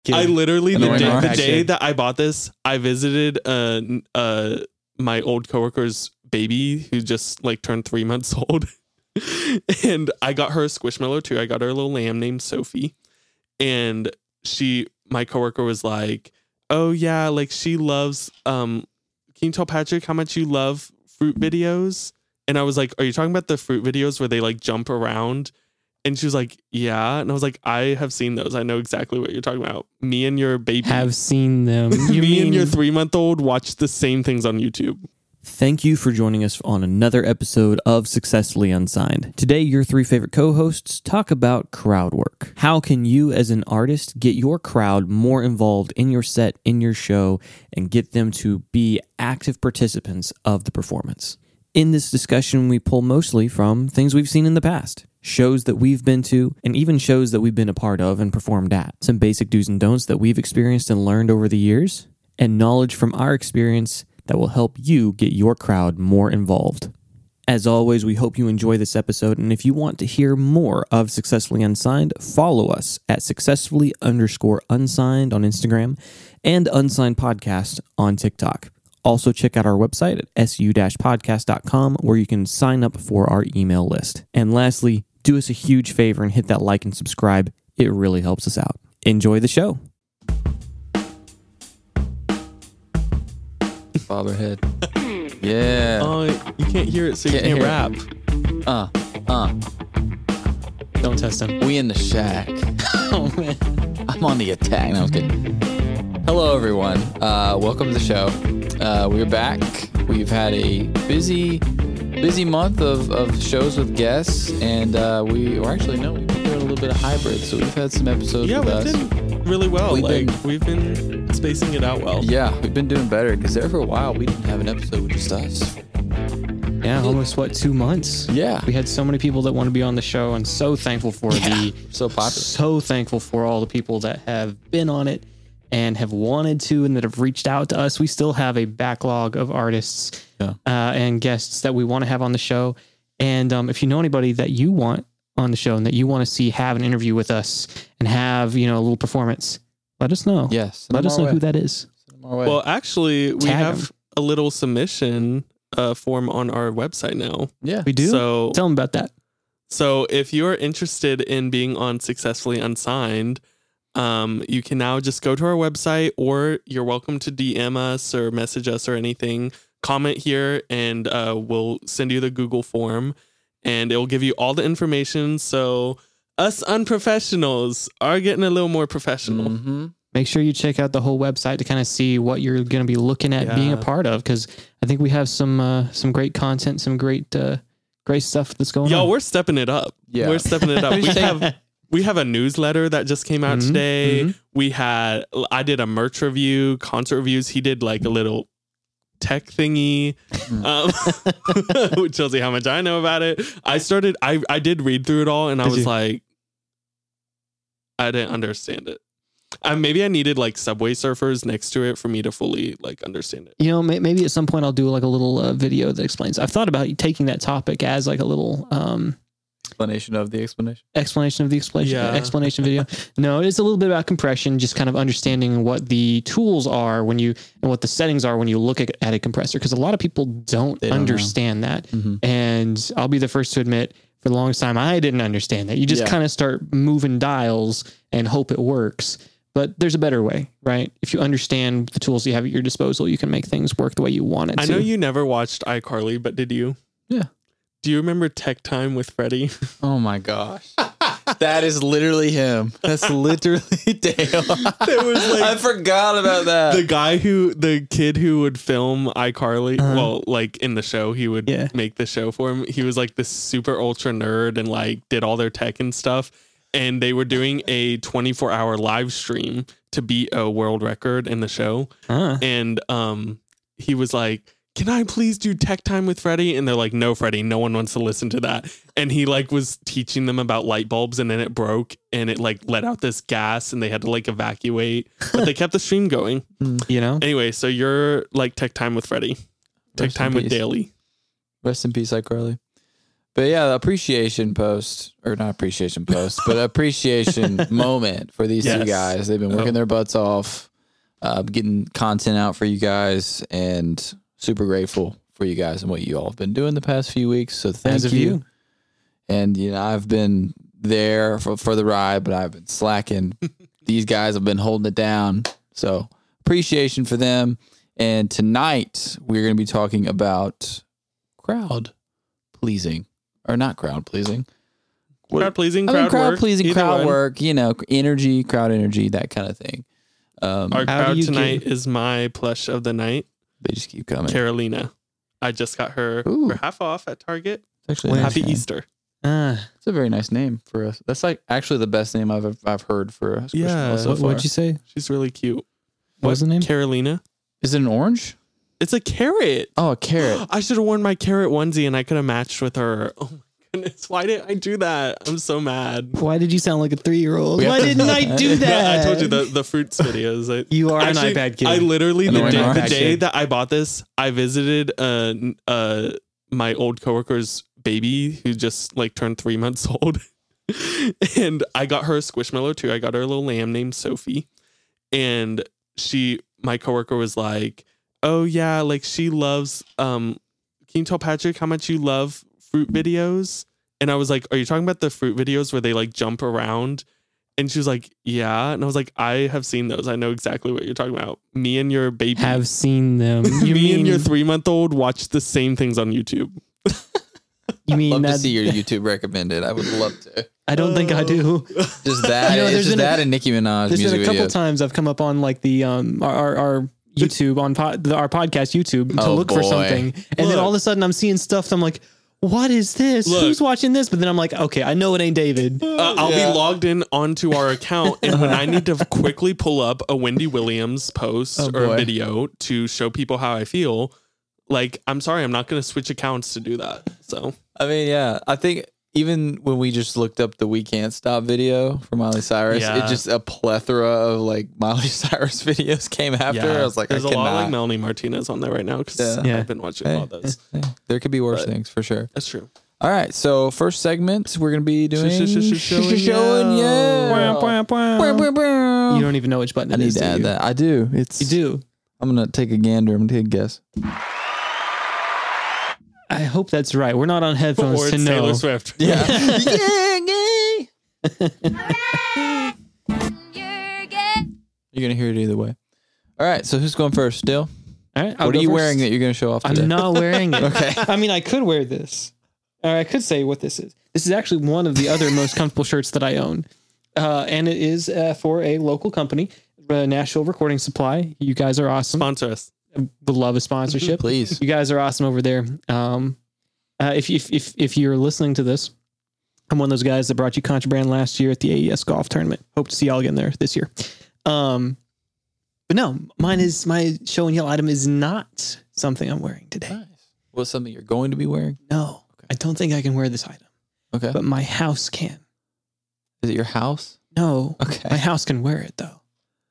I literally the Annoying day that I bought this, I visited my old coworker's baby who just like turned 3 months old. And I got her a Squishmallow too. I got her a little lamb named Sophie. And my coworker was like, oh yeah, like she loves, can you tell Patrick how much you love fruit videos? And I was like, are you talking about the fruit videos where they like jump around? And she was like, yeah. And I was like, I have seen those. I know exactly what you're talking about. Me and your baby Have seen them. me and your 3-month-old watch the same things on YouTube. Thank you for joining us on another episode of Successfully Unsigned. Today, your 3 favorite co-hosts talk about crowd work. How can you as an artist get your crowd more involved in your set, in your show, and get them to be active participants of the performance? In this discussion, we pull mostly from things we've seen in the past, shows that we've been to, and even shows that we've been a part of and performed at, some basic do's and don'ts that we've experienced and learned over the years, and knowledge from our experience that will help you get your crowd more involved. As always, we hope you enjoy this episode, and if you want to hear more of Successfully Unsigned, follow us at successfully_unsigned on Instagram and Unsigned Podcast on TikTok. Also, check out our website at su-podcast.com where you can sign up for our email list. And lastly, do us a huge favor and hit that like and subscribe. It really helps us out. Enjoy the show. Bobberhead. Yeah. Oh, you can't hear it, so you can't hear rap. Don't test him. We in the shack. Oh, man. I'm on the attack. No, I was kidding. Hello, everyone. Welcome to the show. We're back. We've had a busy month of shows with guests, and we're actually, no, we prepared a little bit of hybrid, so we've had some episodes with us. We've been really well. We've been spacing it out well. Yeah, we've been doing better, because there for a while, we didn't have an episode with just us. Yeah, almost 2 months. Yeah. We had so many people that want to be on the show, and so thankful for so popular. So thankful for all the people that have been on it and have wanted to and that have reached out to us. We still have a backlog of artists and guests that we want to have on the show. And if you know anybody that you want on the show and that you want to see have an interview with us and have, a little performance, let us know. Yes. Let us know who that is. Well, actually, we Tag have a little submission form on our website now. Yeah. We do? So Tell them about that. So if you're interested in being on Successfully Unsigned, you can now just go to our website, or you're welcome to DM us or message us or anything. Comment here, and we'll send you the Google form, and it will give you all the information. So us unprofessionals are getting a little more professional. Mm-hmm. Make sure you check out the whole website to kind of see what you're going to be looking at being a part of, because I think we have some great content, some great stuff that's going on. Y'all, we're stepping it up. Yeah. We're stepping it up. We have a newsletter that just came out today. Mm-hmm. I did a merch review, concert reviews. He did like a little tech thingy, which tells you how much I know about it. I did read through it all, and I was like, I didn't understand it. Maybe I needed like Subway Surfers next to it for me to fully like understand it. Maybe at some point I'll do like a little video that explains. I've thought about taking that topic as like a little Explanation of the explanation. Explanation video. No, it's a little bit about compression, just kind of understanding what the tools are and what the settings are when you look at a compressor, because a lot of people don't understand that. Mm-hmm. And I'll be the first to admit, for the longest time, I didn't understand that. You just kind of start moving dials and hope it works. But there's a better way, right? If you understand the tools you have at your disposal, you can make things work the way you want it to. I know you never watched iCarly, but did you? Yeah. Do you remember Tech Time with Freddie? Oh my gosh. That is literally him. That's literally Dale. I forgot about that. The kid who would film iCarly, well, like in the show, he would make the show for him. He was like this super ultra nerd and like did all their tech and stuff. And they were doing a 24-hour live stream to beat a world record in the show. And he was like, can I please do Tech Time with Freddie? And they're like, no, Freddie, no one wants to listen to that. And he like was teaching them about light bulbs, and then it broke and it like let out this gas and they had to like evacuate, but they kept the stream going, Anyway, so you're like Tech Time with Freddie, Tech Time with Daly. Rest in peace, iCarly. But yeah, the appreciation post, or not appreciation post, but appreciation moment for these two guys. They've been working their butts off, getting content out for you guys, and super grateful for you guys and what you all have been doing the past few weeks. So thank you. And, I've been there for the ride, but I've been slacking. These guys have been holding it down. So appreciation for them. And tonight we're going to be talking about crowd pleasing, or not crowd pleasing. Crowd pleasing, crowd pleasing, crowd work, energy, crowd energy, that kind of thing. Our crowd tonight is my plush of the night. They just keep coming. Carolina. I just got her for half off at Target. Actually, Happy Easter. It's a very nice name for us. That's like actually the best name I've heard for a Squishmallow so far. What'd you say? She's really cute. What's the name? Carolina. Is it an orange? It's a carrot. Oh, a carrot. I should have worn my carrot onesie and I could have matched with her. Oh my goodness. Why didn't I do that? I'm so mad. Why did you sound like a 3-year-old? Why didn't I do that? I told you the fruits videos. You are an iPad kid. I literally, the day that I bought this, I visited my old coworker's baby who just like turned 3 months old. And I got her a Squishmallow too. I got her a little lamb named Sophie. And my coworker was like, oh yeah, like she loves, can you tell Patrick how much you love fruit videos? And I was like, are you talking about the fruit videos where they like jump around? And she was like, yeah. And I was like, I have seen those. I know exactly what you're talking about. Me and your baby have seen them. Me and your 3-month-old watch the same things on YouTube. You mean I'd love to see your YouTube recommended. I would love to. I don't think I do. Just that. It's just that and Nicki Minaj music videos. There's been a couple times I've come up on like the our YouTube on our podcast YouTube to look for something, and then all of a sudden I'm seeing stuff that I'm like, what is this? Who's watching this? But then I'm like, okay, I know it ain't David. I'll be logged in onto our account, and when I need to quickly pull up a Wendy Williams post or a video to show people how I feel, like, I'm sorry, I'm not going to switch accounts to do that. So, I mean, yeah, I think even when we just looked up the We Can't Stop video for Miley Cyrus, it just a plethora of like Miley Cyrus videos came after. I was like, there's a lot like Melanie Martinez on there right now because I've been watching a lot of those. There could be worse things for sure. That's true. All right, so first segment we're gonna be doing showing You don't even know which button it is. I need to add that. I do. You do. I'm gonna take a gander. I'm gonna take a guess. I hope that's right. We're not on headphones to know. Taylor Swift. Yeah. You're gonna hear it either way. All right. So who's going first? Dale. All right. What are you wearing that you're gonna show off today? I'm not wearing it. Okay. I mean, I could wear this, or I could say what this is. This is actually one of the other most comfortable shirts that I own, and it is for a local company, Nashville Recording Supply. You guys are awesome. Sponsor us. Would love a sponsorship. Please. You guys are awesome over there. If you're listening to this, I'm one of those guys that brought you Contraband last year at the AES golf tournament. Hope to see y'all again there this year. But no, my show and yell item is not something I'm wearing today. Nice. What's something you're going to be wearing? No, okay. I don't think I can wear this item. Okay. But my house can. Is it your house? No. Okay. My house can wear it though.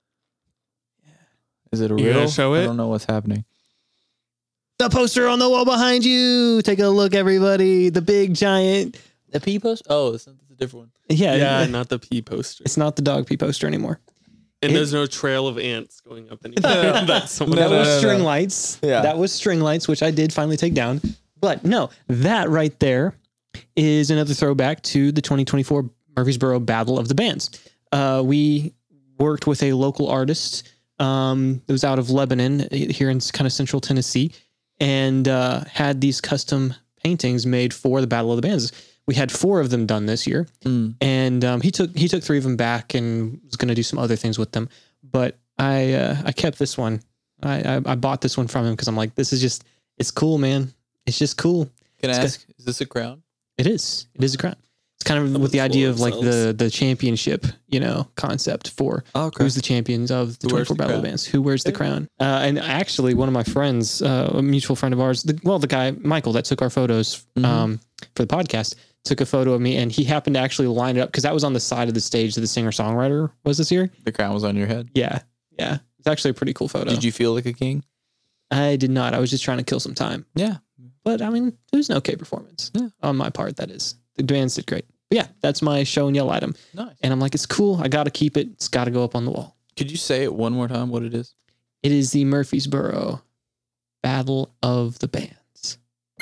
Is it a real? Show it? I don't know what's happening. The poster on the wall behind you. Take a look, everybody. The big giant. The pee poster? Oh, it's a different one. Yeah, not the pee poster. It's not the dog pee poster anymore. And there's no trail of ants going up anymore. That was string lights. Yeah. That was string lights, which I did finally take down. But no, that right there is another throwback to the 2024 Murfreesboro Battle of the Bands. We worked with a local artist. It was out of Lebanon here in kind of central Tennessee, and had these custom paintings made for the Battle of the Bands. We had 4 of them done this year, and he took 3 of them back and was going to do some other things with them. But I kept this one. I bought this one from him because I'm like, this is just, it's cool, man. It's just cool. Can I ask, is this a crown? It is. It is a crown. It's kind of with the idea of like the championship, concept for who's the champions of the 24 Battle of Bands, who wears the crown. And actually, one of my friends, a mutual friend of ours, the guy, Michael, that took our photos for the podcast, took a photo of me, and he happened to actually line it up because that was on the side of the stage that the singer-songwriter was this year. The crown was on your head? Yeah. Yeah. It's actually a pretty cool photo. Did you feel like a king? I did not. I was just trying to kill some time. Yeah. But I mean, it was an okay performance on my part. That is, the bands did great. But yeah, that's my show and yell item. Nice. And I'm like, it's cool. I got to keep it. It's got to go up on the wall. Could you say it one more time? What it is? It is the Murfreesboro Battle of the Bands.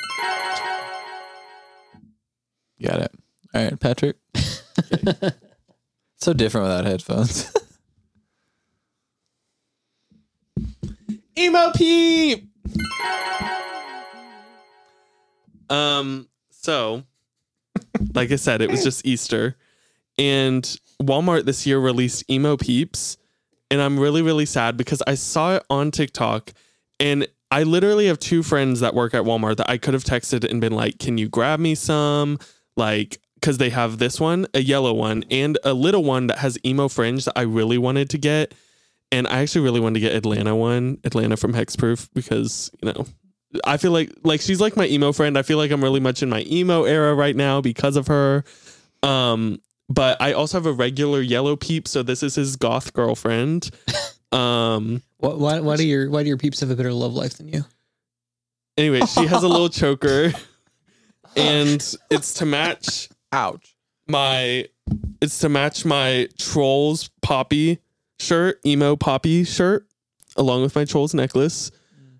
Got it. All right, Patrick. Okay. So different without headphones. Emo Peep. So, like I said, it was just Easter, and Walmart this year released Emo Peeps, and I'm really, really sad because I saw it on TikTok, and I literally have 2 friends that work at Walmart that I could have texted and been like, can you grab me some? Like, because they have this one, a yellow one, and a little one that has emo fringe that I really wanted to get. And I actually really wanted to get Atlanta from Hexproof, because, you know, I feel like she's like my emo friend. I feel like I'm really much in my emo era right now because of her. But I also have a regular yellow Peep, so this is his goth girlfriend. Why do your peeps have a better love life than you? Anyway, she has a little choker, and it's to match. Ouch. It's to match my Trolls Poppy shirt, emo Poppy shirt, along with my Trolls necklace.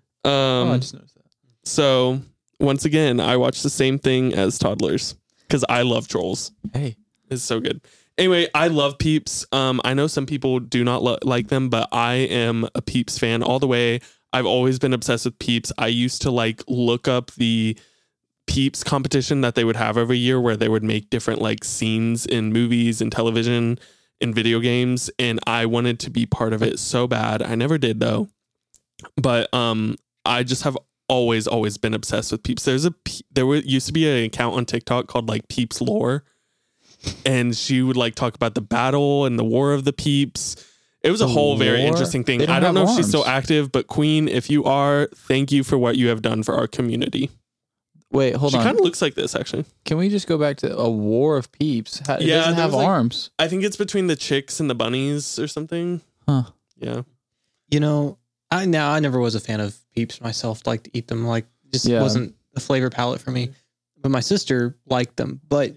I just noticed that. So once again, I watch the same thing as toddlers because I love Trolls. Hey, it's so good. Anyway, I love Peeps. I know some people do not like them, but I am a Peeps fan all the way. I've always been obsessed with Peeps. I used to like look up the Peeps competition that they would have every year, where they would make different like scenes in movies and television and video games, and I wanted to be part of it so bad. I never did though. But I just have always been obsessed with Peeps. There used to be an account on TikTok called like Peeps Lore, and she would like talk about the battle and the war of the Peeps. It was a whole very interesting thing. I don't know if she's still active, but Queen, if you are, thank you for what you have done for our community. Wait, hold on. She kind of looks like this, actually. Can we just go back to a war of Peeps? It doesn't have arms. I think it's between the chicks and the bunnies or something. Huh. Yeah. You know, I never was a fan of Peeps myself. Like to eat them, like just wasn't a flavor palette for me. But my sister liked them, but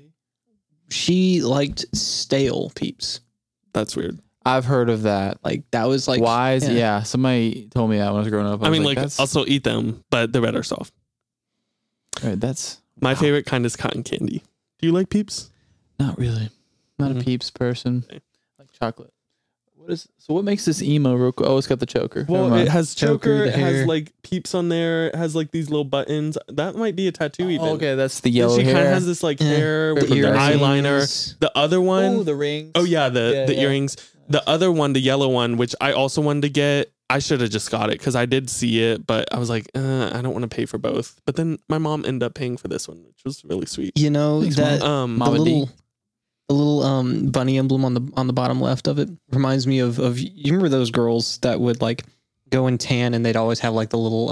she liked stale Peeps. That's weird. I've heard of that. Like that was like wise. Yeah. Somebody told me that when I was growing up. I mean, like I'll still eat them, but they're better soft. Right, that's my favorite kind is cotton candy. Do you like Peeps? Not really. Not a Peeps person. Okay. I like chocolate. What makes this emo real cool? Oh, it's got the choker. Well, it has choker. It has like Peeps on there. It has like these little buttons. That might be a tattoo even. Okay, that's the yellow hair. She kind of has this like hair with the eyeliner. The other one. Oh, the rings. Oh yeah, the earrings. The other one, the yellow one, which I also wanted to get. I should have just got it because I did see it, but I was like, I don't want to pay for both. But then my mom ended up paying for this one, which was really sweet. You know, that the little bunny emblem on the bottom left of it reminds me of you remember those girls that would like go and tan, and they'd always have like the little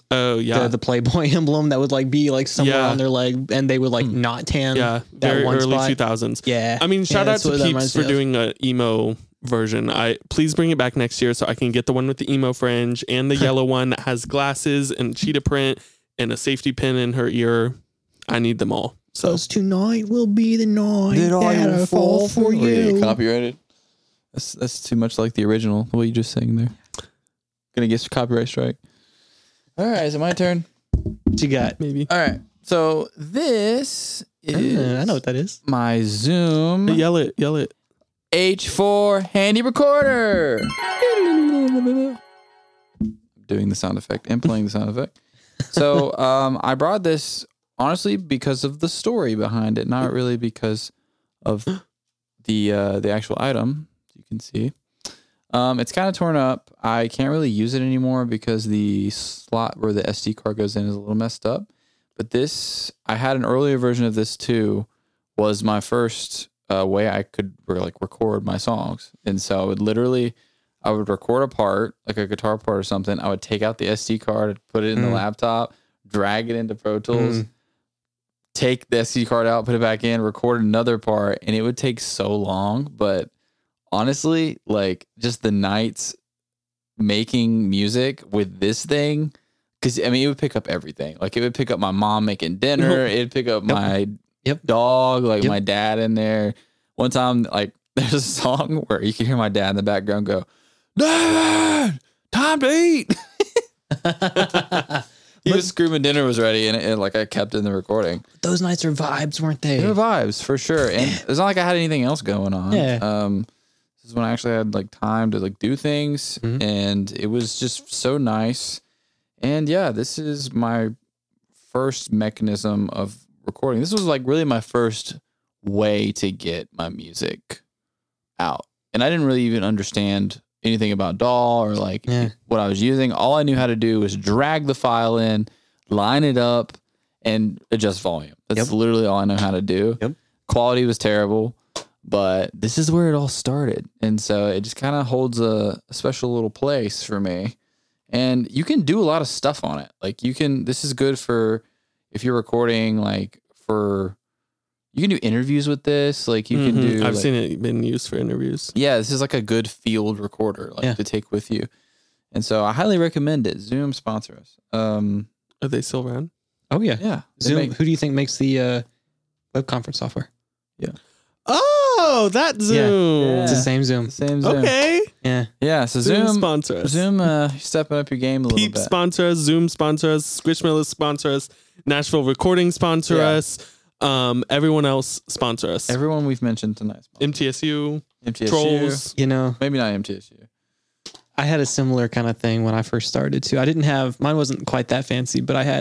the Playboy emblem that would like be like somewhere on their leg, and they would like not tan. Yeah, very early 2000s. Yeah, I mean, shout out to Peeps for doing a emo version. Please bring it back next year so I can get the one with the emo fringe and the yellow one that has glasses and cheetah print and a safety pin in her ear. I need them all. So tonight will be the night that I fall for you. Copyrighted. That's too much like the original. What you just saying there? Gonna get a copyright strike. All right, is it my turn? What you got? Maybe. All right. So this is I know what that is. My Zoom. Yell it. H4 handy recorder. Doing the sound effect and playing the sound effect. So I brought this honestly because of the story behind it, not really because of the actual item. You can see it's kind of torn up. I can't really use it anymore because the slot where the SD card goes in is a little messed up. But this, I had an earlier version of this too. Was my first way I could record my songs. And so I would record a part, like a guitar part or something. I would take out the SD card, put it in the laptop, drag it into Pro Tools, take the SD card out, put it back in, record another part. And it would take so long. But honestly, like just the nights making music with this thing, Because, I mean, it would pick up everything. Like, it would pick up my mom making dinner. It'd pick up my dog, like my dad in there. One time, like, there's a song where you can hear my dad in the background go, "David, time to eat." He was screaming dinner was ready, and like I kept in the recording. Those nights are vibes, weren't they? They were vibes for sure. And it's not like I had anything else going on. Yeah. This is when I actually had like time to like do things, and it was just so nice. And yeah, this is my first mechanism of recording. This was like really my first way to get my music out. And I didn't really even understand anything about DAW or like what I was using. All I knew how to do was drag the file in, line it up, and adjust volume. That's literally all I know how to do. Quality was terrible, but this is where it all started. And so it just kind of holds a special little place for me. And you can do a lot of stuff on it. Like this is good for if you're recording, like you can do interviews with this. Like you can do. I've seen it been used for interviews. Yeah, this is like a good field recorder, to take with you. And so I highly recommend it. Zoom sponsor us. Are they still around? Oh yeah, yeah. Zoom. Who do you think makes the web conference software? Yeah. Oh, that Zoom. Yeah. It's the same Zoom. Okay. Yeah. Yeah. So Zoom sponsor us. Zoom, stepping up your game a little Peep bit. sponsor us. Zoom sponsor us. Squishmallows sponsor us. Nashville Recording sponsor us. Everyone else sponsor us. Everyone we've mentioned tonight. MTSU. Trolls. Maybe not MTSU. I had a similar kind of thing when I first started too. I didn't have, mine wasn't quite that fancy, but I had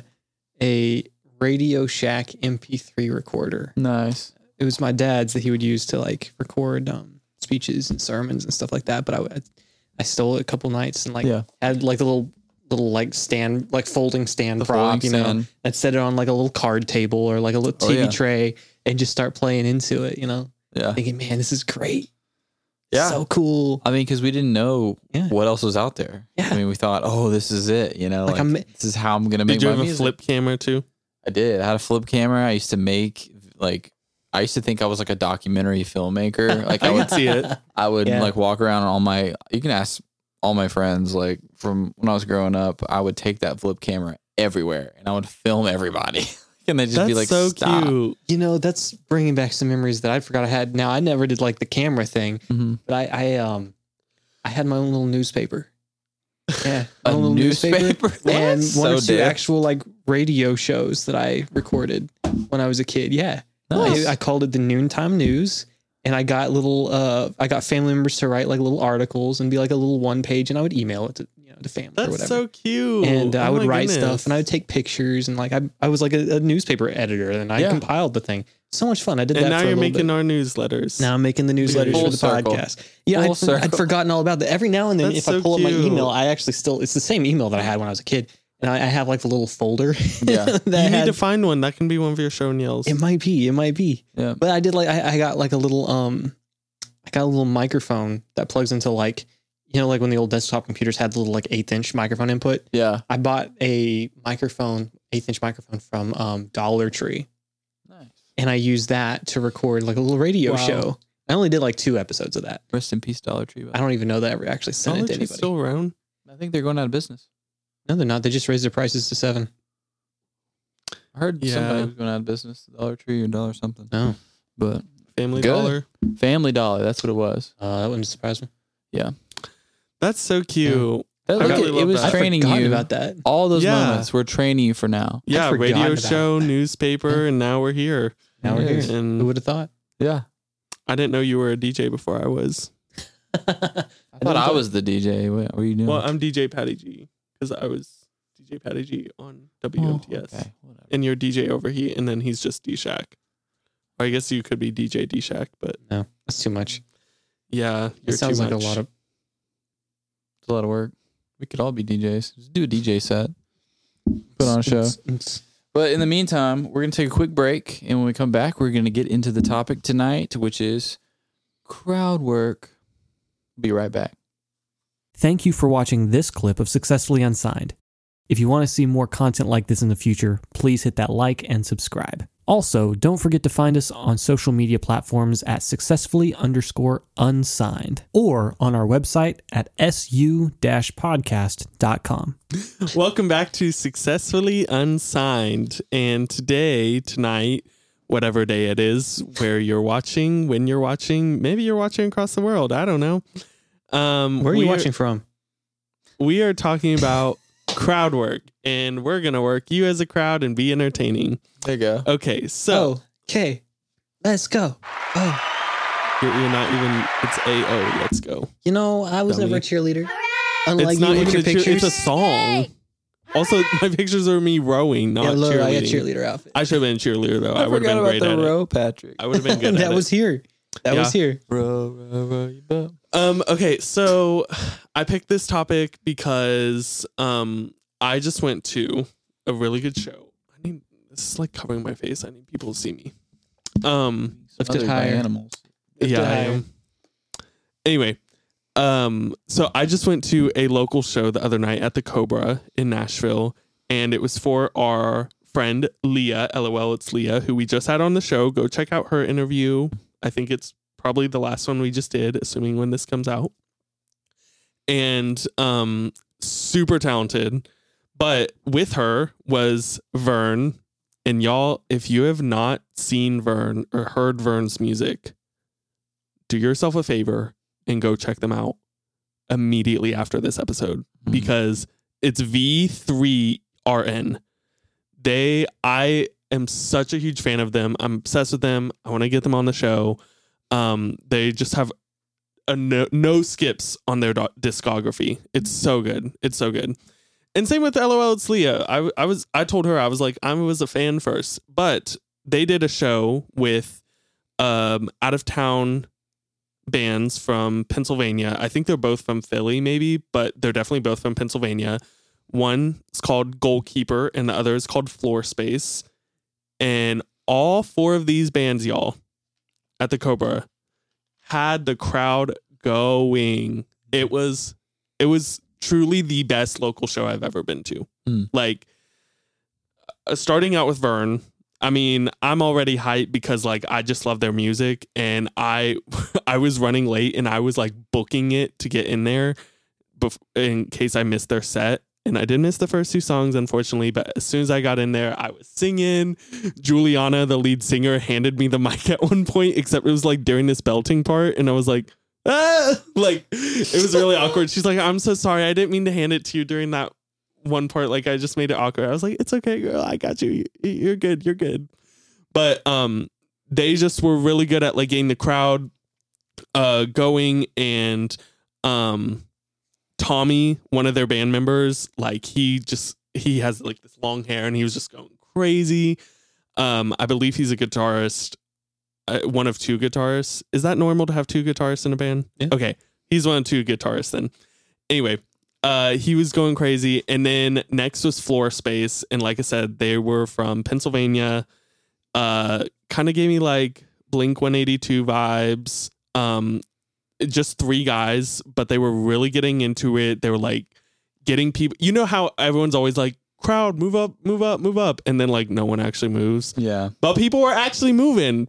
a Radio Shack MP3 recorder. Nice. It was my dad's that he would use to like record speeches and sermons and stuff like that. But I stole it a couple nights and had like a little like stand, like folding stand prop, know, and set it on like a little card table or like a little TV tray and just start playing into it, thinking, man, this is great. Yeah. So cool. I mean, because we didn't know what else was out there. Yeah. I mean, we thought, this is it, like this is how I'm going to make my music. Did you have a flip camera too? I did. I had a flip camera. I used to make I used to think I was like a documentary filmmaker. Like I would see it. I would like walk around on you can ask all my friends, like from when I was growing up, I would take that flip camera everywhere and I would film everybody. And they'd just be like, so stop. Cute. That's bringing back some memories that I forgot I had. Now, I never did like the camera thing, but I had my own little newspaper. Yeah. A little newspaper? And one or two actual like radio shows that I recorded when I was a kid. Yeah. Nice. I called it the Noontime News, and I got I got family members to write like little articles and be like a little one page, and I would email it to family or whatever. That's so cute. And I would write stuff, and I would take pictures, and like I was like a newspaper editor, and I compiled the thing. So much fun. I did that. And now for you're a making bit. our newsletters. Now I'm making the newsletters for the podcast. Yeah, I'd forgotten all about that. Every now and then, if I pull up my email, I actually it's the same email that I had when I was a kid. And I have like the little folder. Yeah. You need to find one. That can be one of your show and yells. It might be. Yeah. But I did I got like a little microphone that plugs into like, like when the old desktop computers had the little like 1/8" microphone input. Yeah. I bought a microphone, 1/8" microphone from Dollar Tree. Nice. And I used that to record like a little radio show. I only did like 2 episodes of that. Rest in peace, Dollar Tree. I don't even know that I ever actually sent it to anybody. Still around? I think they're going out of business. No, they're not. They just raised their prices to $7. I heard somebody was going out of business, Dollar Tree or Dollar something. No, but Family Dollar. Family Dollar. That's what it was. That wouldn't surprise me. Yeah, that's so cute. Yeah. It was training you about that. All those moments were training you for now. Yeah, radio show, newspaper, and now we're here. Now we're here. And who would have thought? Yeah, I didn't know you were a DJ before I was. I thought I was the DJ. What were you doing? Well, I'm DJ Patty G. Because I was DJ Patty G on WMTS. Okay, and you're DJ Overheat, and then he's just D-Shack. Or I guess you could be DJ D-Shack, but... No, that's too much. Yeah, it sounds like a lot of... It's a lot of work. We could all be DJs. Just do a DJ set. Put on a show. But in the meantime, we're going to take a quick break. And when we come back, we're going to get into the topic tonight, which is crowd work. We'll be right back. Thank you for watching this clip of Successfully Unsigned. If you want to see more content like this in the future, please hit that like and subscribe. Also, don't forget to find us on social media platforms at successfully_unsigned or on our website at su-podcast.com. Welcome back to Successfully Unsigned. And tonight, whatever day it is, where you're watching, when you're watching, maybe you're watching across the world. I don't know. Where are you watching from? We are talking about crowd work, and we're going to work you as a crowd and be entertaining. There you go. Okay, so. Okay, let's go. Oh. You're not even, it's A-O, let's go. You know, I was never a cheerleader. Unlike it's not you with your pictures. It's a song. Also, my pictures are me rowing, not cheerleading. I got cheerleader outfit. I should have been a cheerleader, though. I would have been great at row, it. Patrick. I would have been good at it. That was here. Row, you boat. Okay, so I picked this topic because I just went to a really good show. This is like covering my face. I need people to see me. Lift it higher. Animals. Yeah, I am. Anyway, so I just went to a local show the other night at the Cobra in Nashville, and it was for our friend Leah, LOL, it's Leah, who we just had on the show. Go check out her interview. I think it's probably the last one we just did, assuming when this comes out. And super talented. But with her was Vern. And y'all, if you have not seen Vern or heard Vern's music, do yourself a favor and go check them out immediately after this episode, because it's V3RN. I am such a huge fan of them. I'm obsessed with them. I want to get them on the show. They just have no skips on their discography. It's so good. It's so good. And same with LOL, it's Leah. I told her, I was like, I was a fan first, but they did a show with out of town bands from Pennsylvania. I think they're both from Philly, maybe, but they're definitely both from Pennsylvania. One is called Goalkeeper, and the other is called Floor Space. And all four of these bands, y'all, at the Cobra, had the crowd going. It was truly the best local show I've ever been to. Like, starting out with Vern, I mean, I'm already hyped because like I just love their music, and I was running late and I was like booking it to get in there in case I missed their set. And I did miss the first two songs, unfortunately, but as soon as I got in there, I was singing. Juliana, the lead singer, handed me the mic at one point, except it was like during this belting part, and I was like, ah! Like, it was really awkward. She's like, I'm so sorry. I didn't mean to hand it to you during that one part. Like, I just made it awkward. I was like, it's okay, girl. I got you. You're good. You're good. But they just were really good at like getting the crowd going, and Tommy, one of their band members, like he has like this long hair and he was just going crazy. I believe he's a guitarist, one of two guitarists. Is that normal to have two guitarists in a band? Yeah. Okay. He's one of two guitarists then. Anyway, he was going crazy. And then next was Floor Space. And like I said, they were from Pennsylvania. Kind of gave me like Blink-182 vibes. Just three guys, but they were really getting into it. They were like getting people, you know how everyone's always like, crowd, move up, move up, move up. And then like no one actually moves. Yeah. But people were actually moving.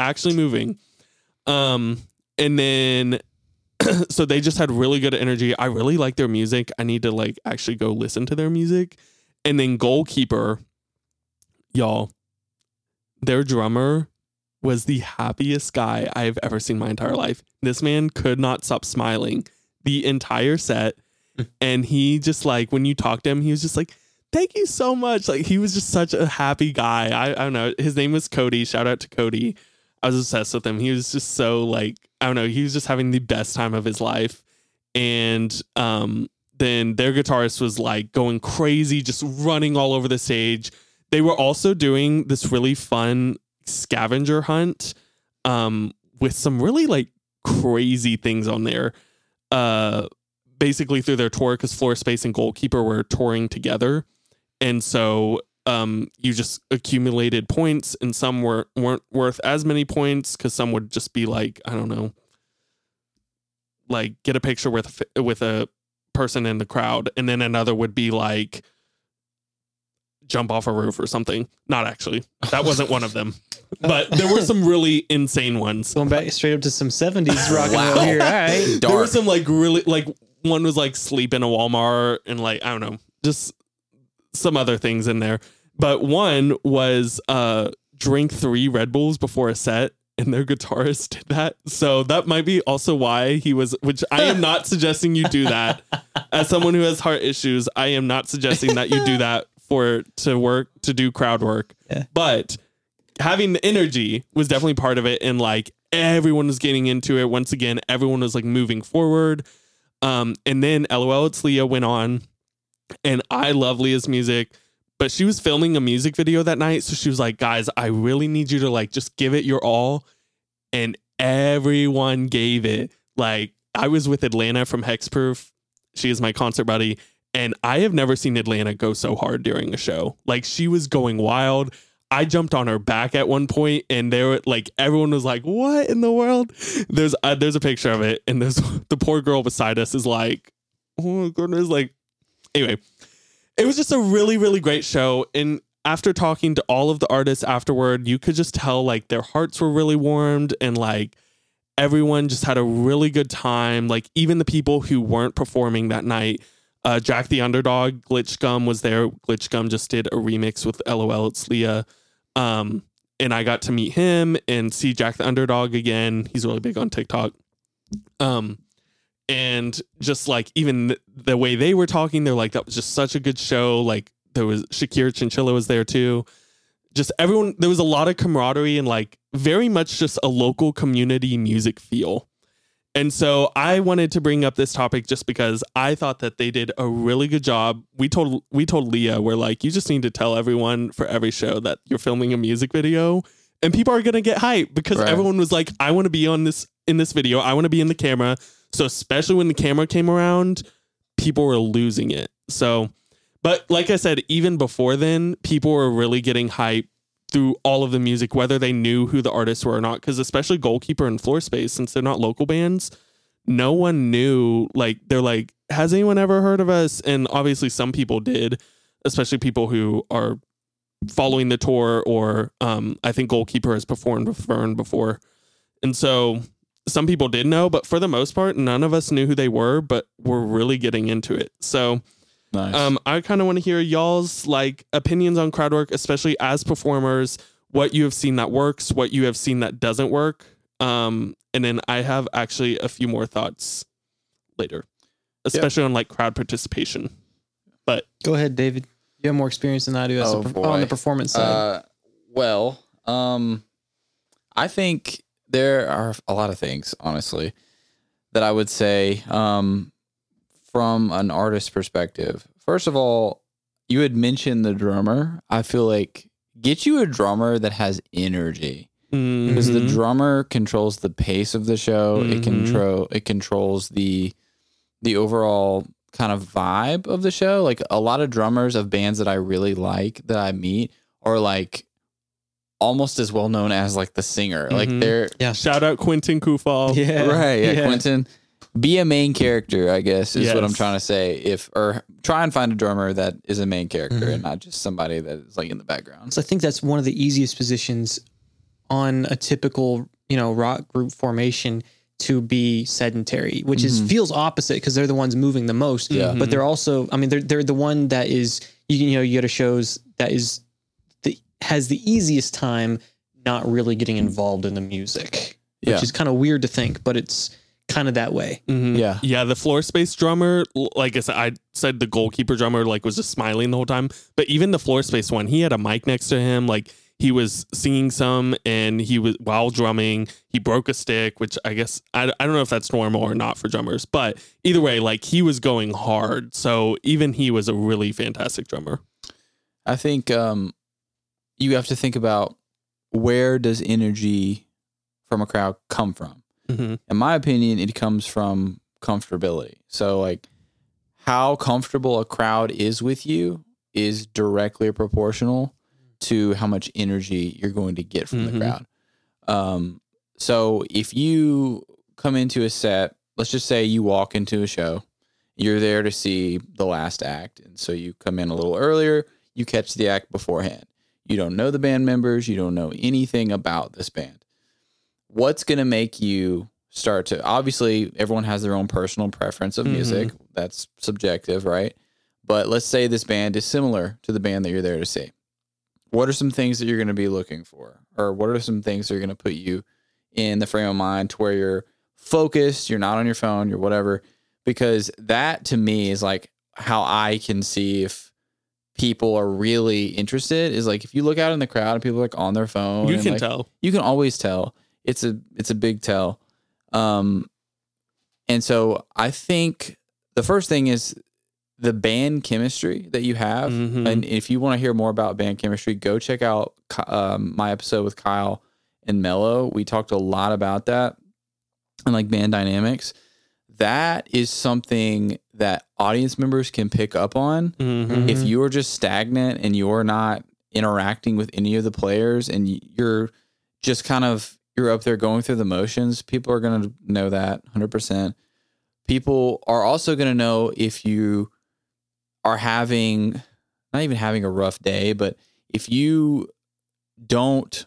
And then, so they just had really good energy. I really like their music. I need to like actually go listen to their music. And then Goalkeeper, y'all, their drummer was the happiest guy I've ever seen in my entire life. This man could not stop smiling the entire set. And he just like, when you talk to him, he was just like, thank you so much. Like, he was just such a happy guy. I don't know. His name was Cody. Shout out to Cody. I was obsessed with him. He was just so like, I don't know. He was just having the best time of his life. And then their guitarist was like going crazy, just running all over the stage. They were also doing this really fun scavenger hunt with some really like crazy things on there, basically through their tour, because Floor Space and Goalkeeper were touring together, and so you just accumulated points, and some weren't worth as many points because some would just be like, I don't know, like get a picture with a person in the crowd, and then another would be like jump off a roof or something. Not actually. That wasn't one of them. But there were some really insane ones. Going back straight up to some 70s rock and roll here. All right. Dark. There were some like really like one was like sleep in a Walmart and like I don't know, just some other things in there. But one was drink 3 Red Bulls before a set. And their guitarist did that. So that might be also why he was, which I am not suggesting you do that. As someone who has heart issues, I am not suggesting that you do that to do crowd work. Yeah. But having the energy was definitely part of it. And like everyone was getting into it. Once again, everyone was like moving forward. And then LOL It's Leah went on. And I love Leah's music. But she was filming a music video that night. So she was like, guys, I really need you to like just give it your all. And everyone gave it. Like I was with Atlanta from Hexproof. She is my concert buddy. And I have never seen Atlanta go so hard during a show. Like she was going wild. I jumped on her back at one point and there were like everyone was like, what in the world? There's a picture of it. And there's the poor girl beside us is like, oh my goodness. Like anyway. It was just a really, really great show. And after talking to all of the artists afterward, you could just tell like their hearts were really warmed and like everyone just had a really good time. Like even the people who weren't performing that night, Jack the Underdog, Glitch Gum was there. Glitch Gum just did a remix with LOL It's Leah. And I got to meet him and see Jack the Underdog again. He's really big on TikTok. And just like even the way they were talking, they're like, that was just such a good show. Like there was Shakira Chinchilla was there too. Just everyone, there was a lot of camaraderie and like very much just a local community music feel. And so I wanted to bring up this topic just because I thought that they did a really good job. We told Leah, we're like, you just need to tell everyone for every show that you're filming a music video and people are going to get hyped because everyone was like, I want to be in this video. I want to be in the camera. So especially when the camera came around, people were losing it. So, but like I said, even before then, people were really getting hyped through all of the music, whether they knew who the artists were or not. Because especially Goalkeeper and Floor Space, since they're not local bands, no one knew. Like they're like, has anyone ever heard of us? And obviously some people did, especially people who are following the tour or I think Goalkeeper has performed with Vern before. And so some people did know, but for the most part, none of us knew who they were, but we're really getting into it. So nice. I kind of want to hear y'all's like opinions on crowd work, especially as performers, what you have seen that works, what you have seen that doesn't work. And then I have actually a few more thoughts later, especially on like crowd participation. But go ahead, David. You have more experience than I do on the performance side. I think there are a lot of things, honestly, that I would say from an artist perspective. First of all, you had mentioned the drummer. I feel like get you a drummer that has energy because the drummer controls the pace of the show. It controls the overall kind of vibe of the show. Like a lot of drummers of bands that I really like that I meet are like almost as well known as like the singer. Like they're shout out Quentin Kufal. Quentin. Be a main character, I guess, is what I'm trying to say. Or try and find a drummer that is a main character and not just somebody that is like in the background. So I think that's one of the easiest positions on a typical, rock group formation to be sedentary, which feels opposite because they're the ones moving the most. Yeah. But they're also, they're the one that is, you go to shows that has the easiest time not really getting involved in the music, which is kind of weird to think, but it's kind of that way. Yeah. The Floor Space drummer, like I said the Goalkeeper drummer like was just smiling the whole time, but even the Floor Space one, he had a mic next to him, like he was singing some, and he was while drumming he broke a stick, which I guess I don't know if that's normal or not for drummers, but either way, like he was going hard, so even he was a really fantastic drummer. I think you have to think about where does energy from a crowd come from. In my opinion, it comes from comfortability. So like how comfortable a crowd is with you is directly proportional to how much energy you're going to get from the crowd. So if you come into a set, let's just say you walk into a show, you're there to see the last act. And so you come in a little earlier, you catch the act beforehand. You don't know the band members. You don't know anything about this band. What's going to make you start to, obviously everyone has their own personal preference of music. That's subjective, right? But let's say this band is similar to the band that you're there to see. What are some things that you're going to be looking for? Or what are some things that are going to put you in the frame of mind to where you're focused, you're not on your phone, you're whatever? Because that to me is like how I can see if people are really interested, is like if you look out in the crowd and people are like on their phone. You can like, tell. You can always tell. It's a big tell. And so I think the first thing is the band chemistry that you have. And if you want to hear more about band chemistry, go check out my episode with Kyle and Mello. We talked a lot about that and like band dynamics. That is something that audience members can pick up on. If you are just stagnant and you're not interacting with any of the players and you're just kind of, you're up there going through the motions, people are going to know that 100%. People are also going to know if you are having, not even having a rough day, but if you don't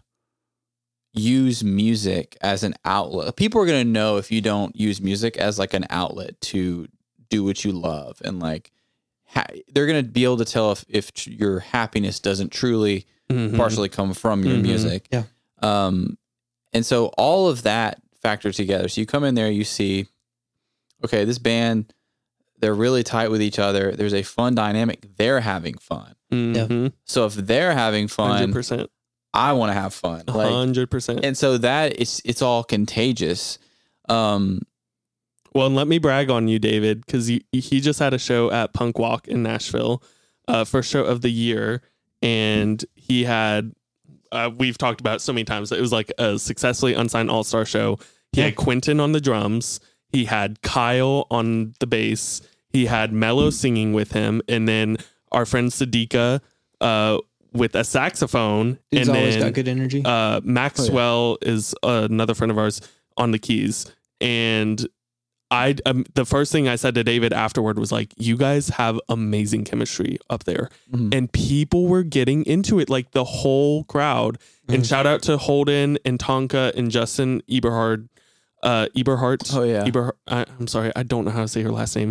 use music as an outlet, people are going to know if you don't use music as like an outlet to do what you love. And like, they're going to be able to tell if your happiness doesn't truly partially come from your music. Yeah. And so all of that factors together. So you come in there, you see, okay, this band, they're really tight with each other. There's a fun dynamic. They're having fun. So if they're having fun, 100%. I want to have fun. 100%. And so that it's all contagious. Well, and let me brag on you, David, because he just had a show at Punk Walk in Nashville, first show of the year. And he had, we've talked about it so many times, it was like a successfully unsigned all-star show. He had Quentin on the drums. He had Kyle on the bass. He had Mello singing with him. And then our friend Sadiqa with a saxophone. He's and always then got good energy. Maxwell is another friend of ours on the keys. And I the first thing I said to David afterward was like, you guys have amazing chemistry up there. And people were getting into it, like the whole crowd. And shout out to Holden and Tonka and Justin Eberhard. Oh yeah. I'm sorry, I don't know how to say her last name.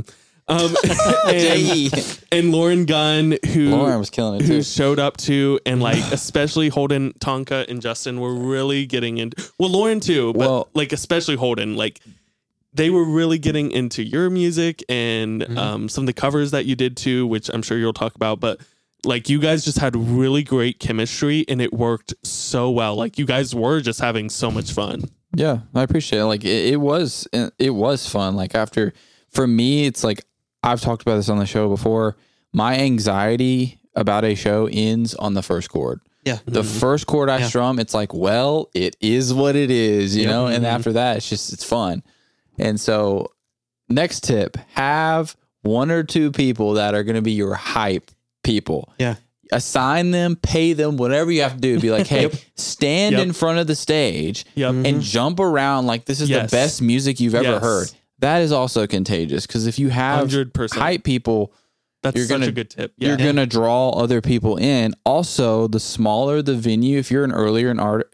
And Lauren Gunn, Lauren was killing it too. Who showed up too, and like especially Holden, Tonka, and Justin were really getting into. Well, Lauren too, but like especially Holden, like they were really getting into your music and some of the covers that you did too, which I'm sure you'll talk about. But like you guys just had really great chemistry, and it worked so well. Like you guys were just having so much fun. Yeah, I appreciate it. Like it was fun. Like for me, it's like I've talked about this on the show before. My anxiety about a show ends on the first chord. Yeah. The first chord I strum, it's like, well, it is what it is, you know? And after that, it's fun. And so next tip, have one or two people that are going to be your hype people. Yeah. Assign them, pay them, whatever you have to do. Be like, hey, stand in front of the stage and jump around like this is the best music you've ever heard. That is also contagious because if you have 100%. Hype people, that's such a good tip. You're going to draw other people in. Also, the smaller the venue, if you're an earlier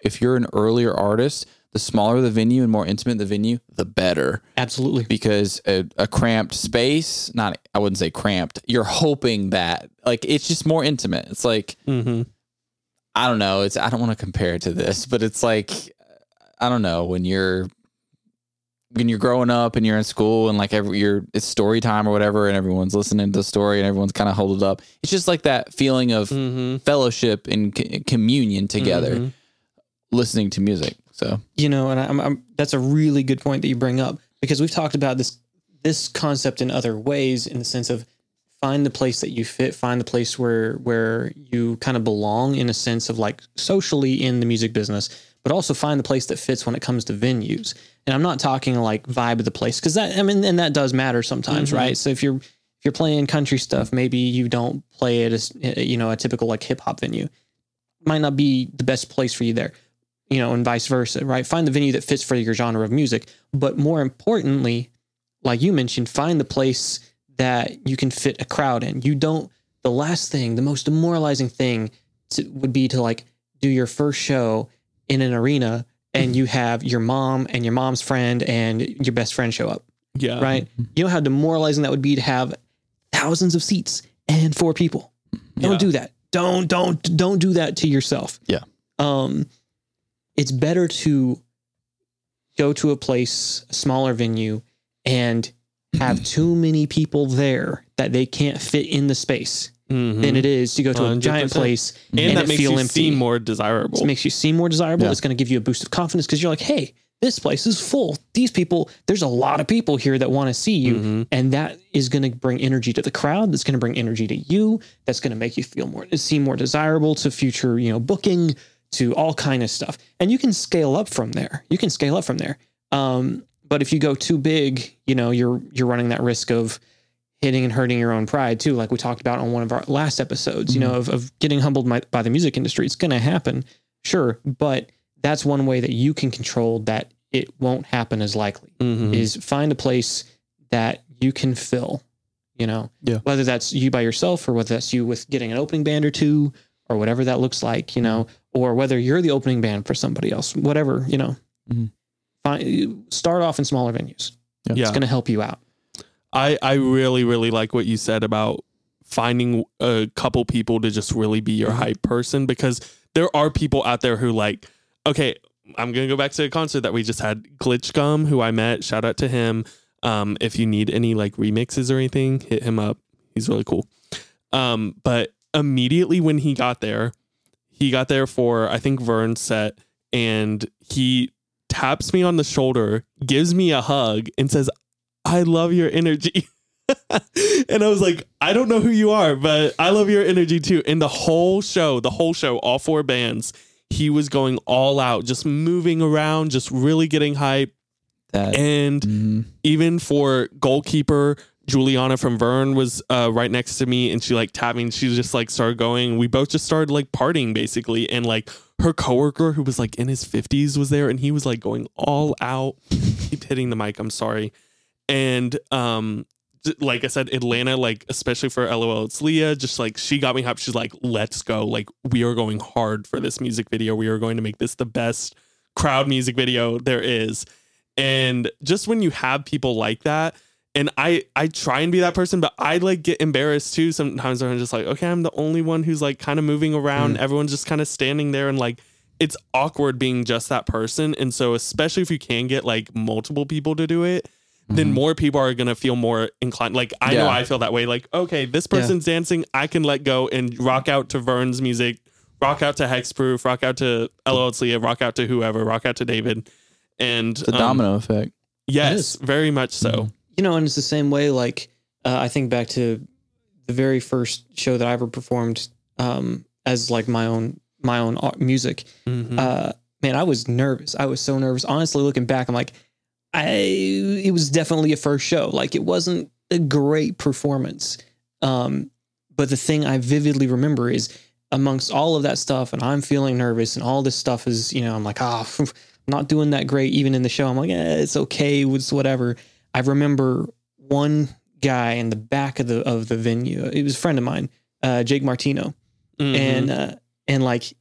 artist, the smaller the venue and more intimate the venue, the better. Absolutely. Because a cramped space, I wouldn't say cramped. You're hoping that like it's just more intimate. It's like I don't know. I don't want to compare it to this, but it's like I don't know when you're growing up and you're in school and like it's story time or whatever, and everyone's listening to the story and everyone's kind of huddled up. It's just like that feeling of fellowship and communion together, listening to music. So, you know, and I'm that's a really good point that you bring up because we've talked about this concept in other ways in the sense of find the place that you fit, find the place where you kind of belong in a sense of like socially in the music business, but also find the place that fits when it comes to venues. And I'm not talking like vibe of the place because and that does matter sometimes, right? So if you're playing country stuff, maybe you don't play it as a typical like hip hop venue. Might not be the best place for you there. And vice versa, right? Find the venue that fits for your genre of music. But more importantly, like you mentioned, find the place that you can fit a crowd in. You don't the last thing, the most demoralizing thing would be to like do your first show in an arena and you have your mom and your mom's friend and your best friend show up. Yeah. Right. You know how demoralizing that would be to have thousands of seats and 4 people. Don't do that. Don't do that to yourself. Yeah. It's better to go to a place, a smaller venue, and have too many people there that they can't fit in the space than it is to go to a 100%. Giant place and that makes you seem more desirable. It makes you seem more desirable. It's going to give you a boost of confidence because you're like, hey, this place is full. These people, there's a lot of people here that want to see you. And that is going to bring energy to the crowd. That's going to bring energy to you. That's going to make you seem more desirable to future, booking, to all kind of stuff. And you can scale up from there. But if you go too big, you're running that risk of hitting and hurting your own pride too. Like we talked about on one of our last episodes, of getting humbled by the music industry. It's going to happen. Sure. But that's one way that you can control that it won't happen as likely is find a place that you can fill, whether that's you by yourself or whether that's you with getting an opening band or 2 or whatever that looks like, or whether you're the opening band for somebody else, whatever, start off in smaller venues. It's going to help you out. I really, really like what you said about finding a couple people to just really be your hype person, because there are people out there who like, okay, I'm going to go back to a concert that we just had. Glitch Gum, who I met, shout out to him. If you need any like remixes or anything, hit him up. He's really cool. But immediately when he got there for, I think, Vern's set, and he taps me on the shoulder, gives me a hug, and says, I love your energy. And I was like, I don't know who you are, but I love your energy too. And the whole show, all 4 bands, he was going all out, just moving around, just really getting hype. Even for Goalkeeper, Juliana from Vern was right next to me, and she like tapped me, and she just like started going. We both just started like partying basically, and like her coworker who was like in his 50s was there, and he was like going all out. Keep hitting the mic. I'm sorry. And like I said, Atlanta, like especially for LOL, it's Leah. Just like she got me hyped. She's like, let's go. Like we are going hard for this music video. We are going to make this the best crowd music video there is. And just when you have people like that. And I try and be that person, but I like get embarrassed too. Sometimes I'm just like, okay, I'm the only one who's like kind of moving around. Everyone's just kind of standing there, and like it's awkward being just that person. And so especially if you can get like multiple people to do it, then more people are going to feel more inclined. Like I know I feel that way. Like, okay, this person's dancing. I can let go and rock out to Vern's music, rock out to Hexproof, rock out to LOL Leah, rock out to whoever, rock out to David. And the domino effect. Yes, very much so. And it's the same way, like, I think back to the very first show that I ever performed as like my own music. Man, I was nervous. I was so nervous. Honestly, looking back, I'm like, it was definitely a first show. Like, it wasn't a great performance. But the thing I vividly remember is amongst all of that stuff, and I'm feeling nervous, and all this stuff is, I'm like, I'm not doing that great. Even in the show, I'm like, it's okay. It's whatever. I remember one guy in the back of the venue. It was a friend of mine, Jake Martino, and like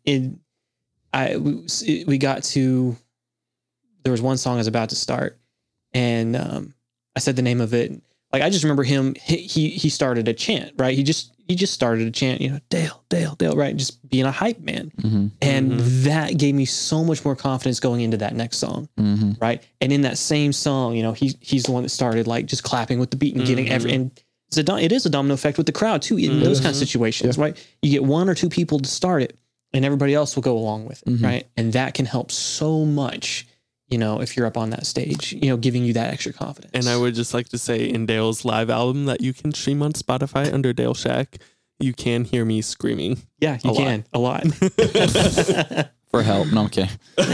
we got to. There was one song I was about to start, and I said the name of it. Like I just remember him. He started a chant, right? He just started a chant. Dale, right? Just being a hype man, and that gave me so much more confidence going into that next song, right? And in that same song, he's the one that started like just clapping with the beat and getting and it is a domino effect with the crowd too in those kind of situations, right? You get 1 or 2 people to start it, and everybody else will go along with it, right? And that can help so much. If you're up on that stage, giving you that extra confidence. And I would just like to say, in Dale's live album that you can stream on Spotify under Dale Shack, you can hear me screaming. Yeah, you can. A lot. For help. No, I'm kidding.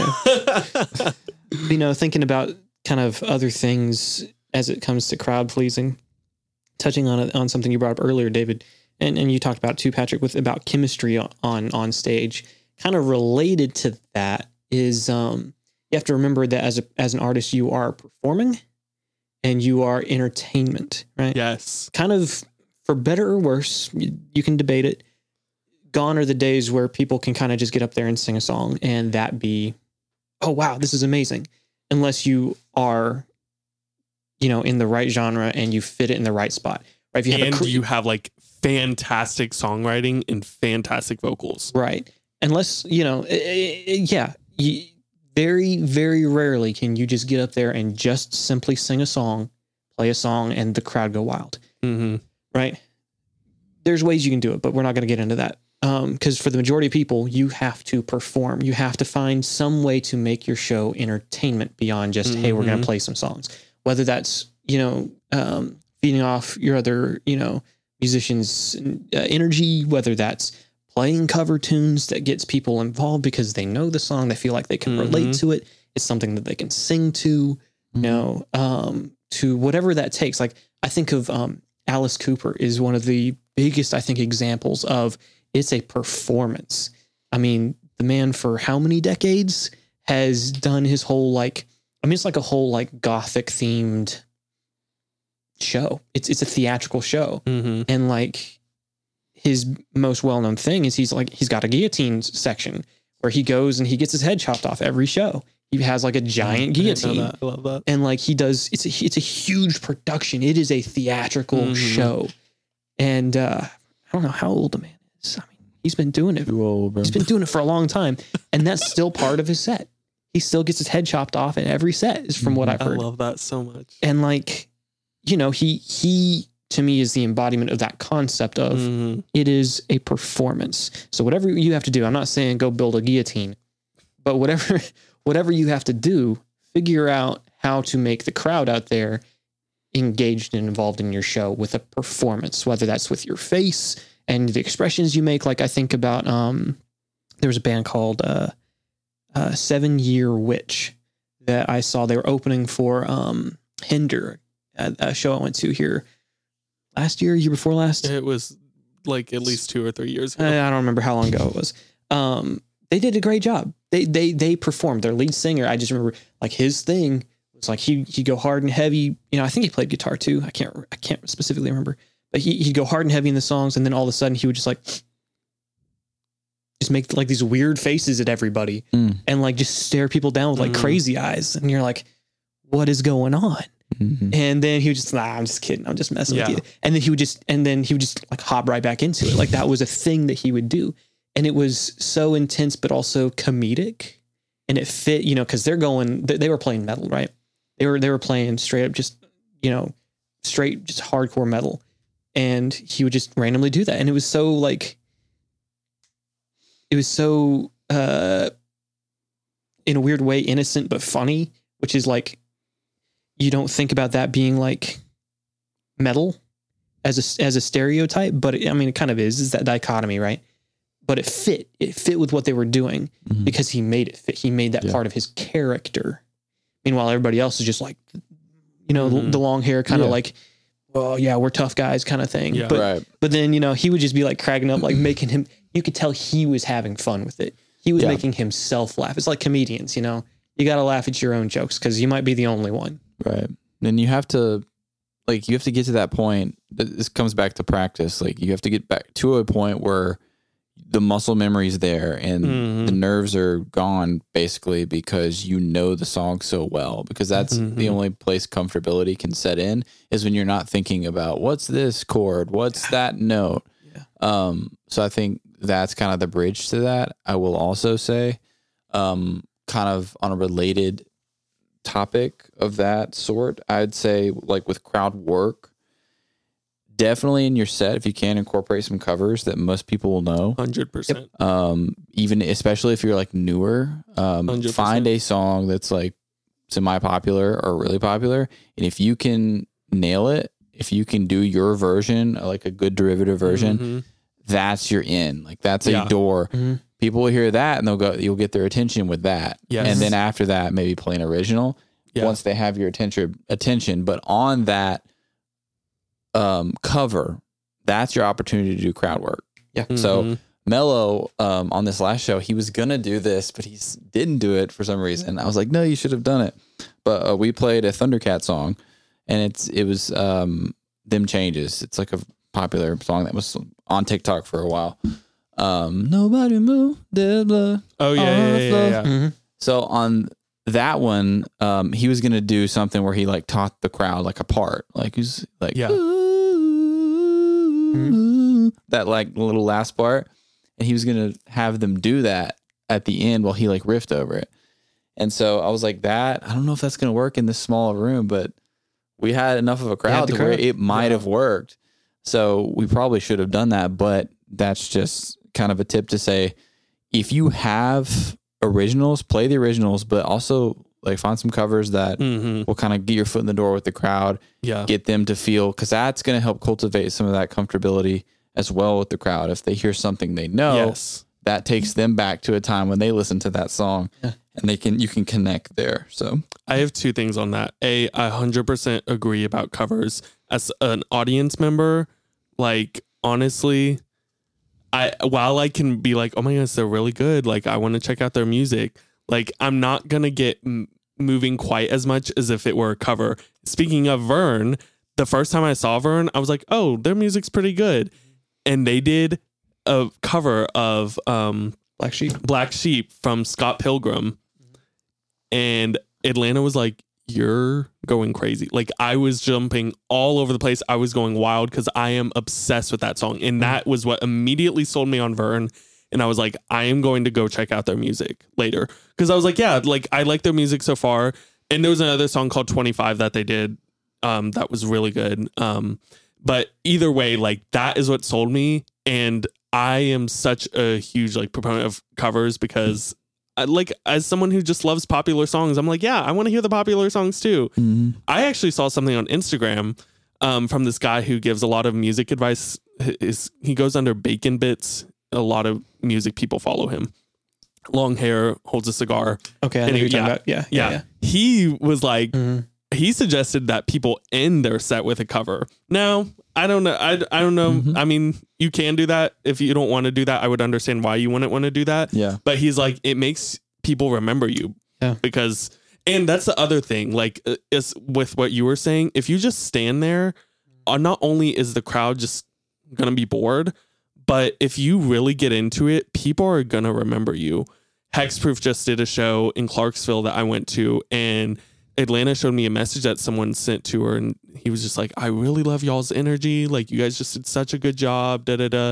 Thinking about kind of other things as it comes to crowd pleasing, touching on something you brought up earlier, David, and you talked about too, Patrick, about chemistry on stage. Kind of related to that is, you have to remember that as an artist, you are performing and you are entertainment, right? Yes. Kind of for better or worse, you can debate it. Gone are the days where people can kind of just get up there and sing a song and that be, oh, wow, this is amazing. Unless you are, in the right genre and you fit it in the right spot. Right? If you have like fantastic songwriting and fantastic vocals. Right. Unless, very, very rarely can you just get up there and just simply sing a song, play a song, and the crowd go wild. Mm-hmm. Right? There's ways you can do it, but we're not going to get into that. Because for the majority of people, you have to perform. You have to find some way to make your show entertainment beyond just, hey, we're going to play some songs. Whether that's, feeding off your other, musicians' energy, whether that's playing cover tunes that gets people involved because they know the song, they feel like they can relate to it. It's something that they can sing to, to whatever that takes. Like I think of Alice Cooper is one of the biggest, I think, examples of it's a performance. I mean, the man for how many decades has done his whole it's like a whole gothic themed show. It's a theatrical show. And like his most well-known thing is he's got a guillotine section where he goes and he gets his head chopped off every show. He has like a giant guillotine. I love that. And like he does, it's a huge production. It is a theatrical show. And I don't know how old the man is. I mean, he's been doing it. He's been doing it for a long time. And that's still part of his set. He still gets his head chopped off in every set, is from what I've heard. I love that so much. And like, he to me is the embodiment of that concept of it is a performance. So whatever you have to do, I'm not saying go build a guillotine, but whatever you have to do, figure out how to make the crowd out there engaged and involved in your show with a performance, whether that's with your face and the expressions you make. Like I think about, there was a band called 7 Year Witch that I saw. They were opening for Hinder at a show I went to here last year before last. It was like at least 2 or 3 years ago. I don't remember how long ago it was. They did a great job. They performed. Their lead singer, I just remember like his thing was like he'd go hard and heavy. I think he played guitar too. I can't specifically remember, but he'd go hard and heavy in the songs, and then all of a sudden he would just make like these weird faces at everybody and like just stare people down with like crazy eyes, and you're like, what is going on? And then he would just, I'm just kidding. I'm just messing with you. And then he would just like hop right back into it. Like that was a thing that he would do. And it was so intense, but also comedic, and it fit, cause they were playing metal, right? They were playing straight up, just, straight, just hardcore metal. And he would just randomly do that. And it was so in a weird way, innocent, but funny, which is like, you don't think about that being like metal as a stereotype, but it kind of is that dichotomy, right? But it fit with what they were doing because he made it fit. He made that part of his character. Meanwhile, everybody else is just like, the long hair kind of like, well, yeah, we're tough guys kind of thing. Yeah. But then, he would just be like cracking up, like making him, you could tell he was having fun with it. He was making himself laugh. It's like comedians, you got to laugh at your own jokes because you might be the only one. Right. And you have to get to that point. This comes back to practice. Like you have to get back to a point where the muscle memory is there and the nerves are gone basically because the song so well, because that's the only place comfortability can set in is when you're not thinking about what's this chord, what's that note. Yeah. So I think that's kind of the bridge to that. I will also say, kind of on a related topic of that sort, I'd say like with crowd work, definitely in your set, if you can incorporate some covers that most people will know. 100%. Even especially if you're like newer, 100%. Find a song that's like semi-popular or really popular. And if you can nail it, if you can do your version, like a good derivative version, that's your in. Like that's a door. People will hear that and you'll get their attention with that. Yes. And then after that, maybe play an original once they have your attention. But on that cover, that's your opportunity to do crowd work. Yeah. So Mello, on this last show, he was going to do this, but he didn't do it for some reason. I was like, no, you should have done it. But we played a Thundercat song, and it was Them Changes. It's like a popular song that was on TikTok for a while. Nobody move, there's blood. Oh yeah. Mm-hmm. So on that one, he was gonna do something where he like taught the crowd like a part, like he's like that like little last part, and he was gonna have them do that at the end while he like riffed over it. And so I was like, I don't know if that's gonna work in this small room, but we had enough of a crowd to where it might have worked. So we probably should have done that, but that's just kind of a tip to say, if you have originals, play the originals, but also like find some covers that will kind of get your foot in the door with the crowd, get them to feel, because that's going to help cultivate some of that comfortability as well with the crowd. If they hear something they know, that takes them back to a time when they listen to that song, and you can connect there. So I have two things on that. I 100% agree about covers. As an audience member, like honestly, while I can be like, oh my goodness, they're really good, like I want to check out their music, like I'm not gonna get moving quite as much as if it were a cover. Speaking of Vern, the first time I saw Vern, I was like, oh, their music's pretty good. And they did a cover of Black Sheep from Scott Pilgrim, and Atlanta was like, you're going crazy. Like I was jumping all over the place. I was going wild because I am obsessed with that song. And that was what immediately sold me on Vern. And I was like, I am going to go check out their music later. Because I was like, yeah, like I like their music so far. And there was another song called 25 that they did that was really good. But either way, like that is what sold me. And I am such a huge like proponent of covers because like as someone who just loves popular songs, I'm like, yeah, I want to hear the popular songs too. I actually saw something on Instagram from this guy who gives a lot of music advice. He goes under Bacon Bits. A lot of music people follow him. Long hair, holds a cigar. Okay, I know you're talking about. Yeah. He was like, he suggested that people end their set with a cover. Now, I don't know. I don't know. I mean, you can do that. If you don't want to do that, I would understand why you wouldn't want to do that. Yeah. But he's like, it makes people remember you. Yeah. Because, and that's the other thing, like is with what you were saying, if you just stand there, not only is the crowd just going to be bored, but if you really get into it, people are going to remember you. Hexproof just did a show in Clarksville that I went to, and Atlanta showed me a message that someone sent to her, and he was just like, I really love y'all's energy. Like, you guys just did such a good job,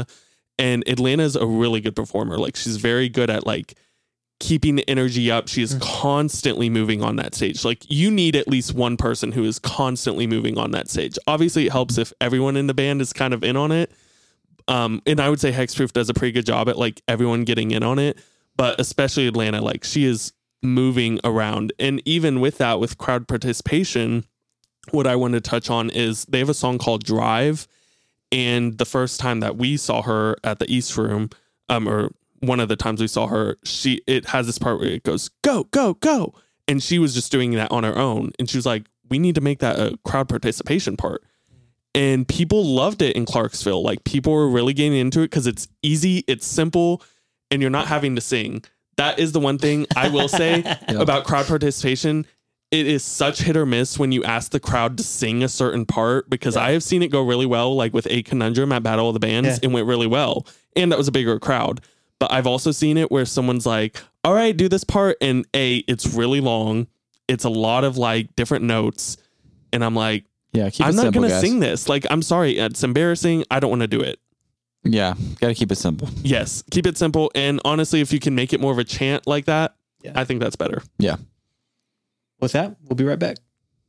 And Atlanta's a really good performer. Like, she's very good at, like, keeping the energy up. She is constantly moving on that stage. Like, you need at least one person who is constantly moving on that stage. Obviously, it helps if everyone in the band is kind of in on it. And I would say Hexproof does a pretty good job at, like, everyone getting in on it. But especially Atlanta, like, she is moving around. And even with that, with crowd participation, what I want to touch on is they have a song called Drive. And the first time that we saw her at the East Room, or one of the times we saw her, it has this part where it goes, go, go, go. And she was just doing that on her own. And she was like, we need to make that a crowd participation part. And people loved it in Clarksville. Like, people were really getting into it because it's easy, it's simple, and you're not having to sing. That is the one thing I will say about crowd participation. It is such hit or miss when you ask the crowd to sing a certain part, because I have seen it go really well, like with A Conundrum at Battle of the Bands. It went really well. And that was a bigger crowd. But I've also seen it where someone's like, all right, do this part. And it's really long. It's a lot of like different notes. And I'm like, I'm not going to sing this. Like, I'm sorry. It's embarrassing. I don't want to do it. Yeah. Got to keep it simple. Yes. Keep it simple. And honestly, if you can make it more of a chant like that, I think that's better. Yeah. With that, we'll be right back.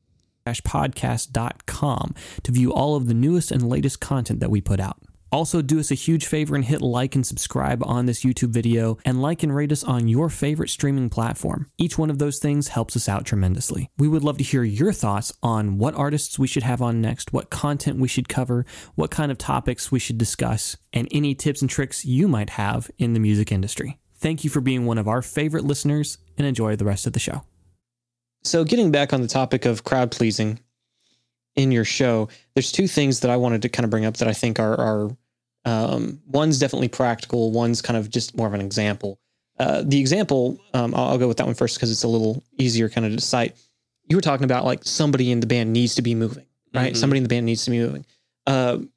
podcast.com to view all of the newest and latest content that we put out. Also, do us a huge favor and hit like and subscribe on this YouTube video, and like and rate us on your favorite streaming platform. Each one of those things helps us out tremendously. We would love to hear your thoughts on what artists we should have on next, what content we should cover, what kind of topics we should discuss, and any tips and tricks you might have in the music industry. Thank you for being one of our favorite listeners, and enjoy the rest of the show. So getting back on the topic of crowd pleasing in your show, there's two things that I wanted to kind of bring up that I think are one's definitely practical. One's kind of just more of an example. The example, I'll go with that one first because it's a little easier kind of to cite. You were talking about like somebody in the band needs to be moving, right? Mm-hmm. Somebody in the band needs to be moving.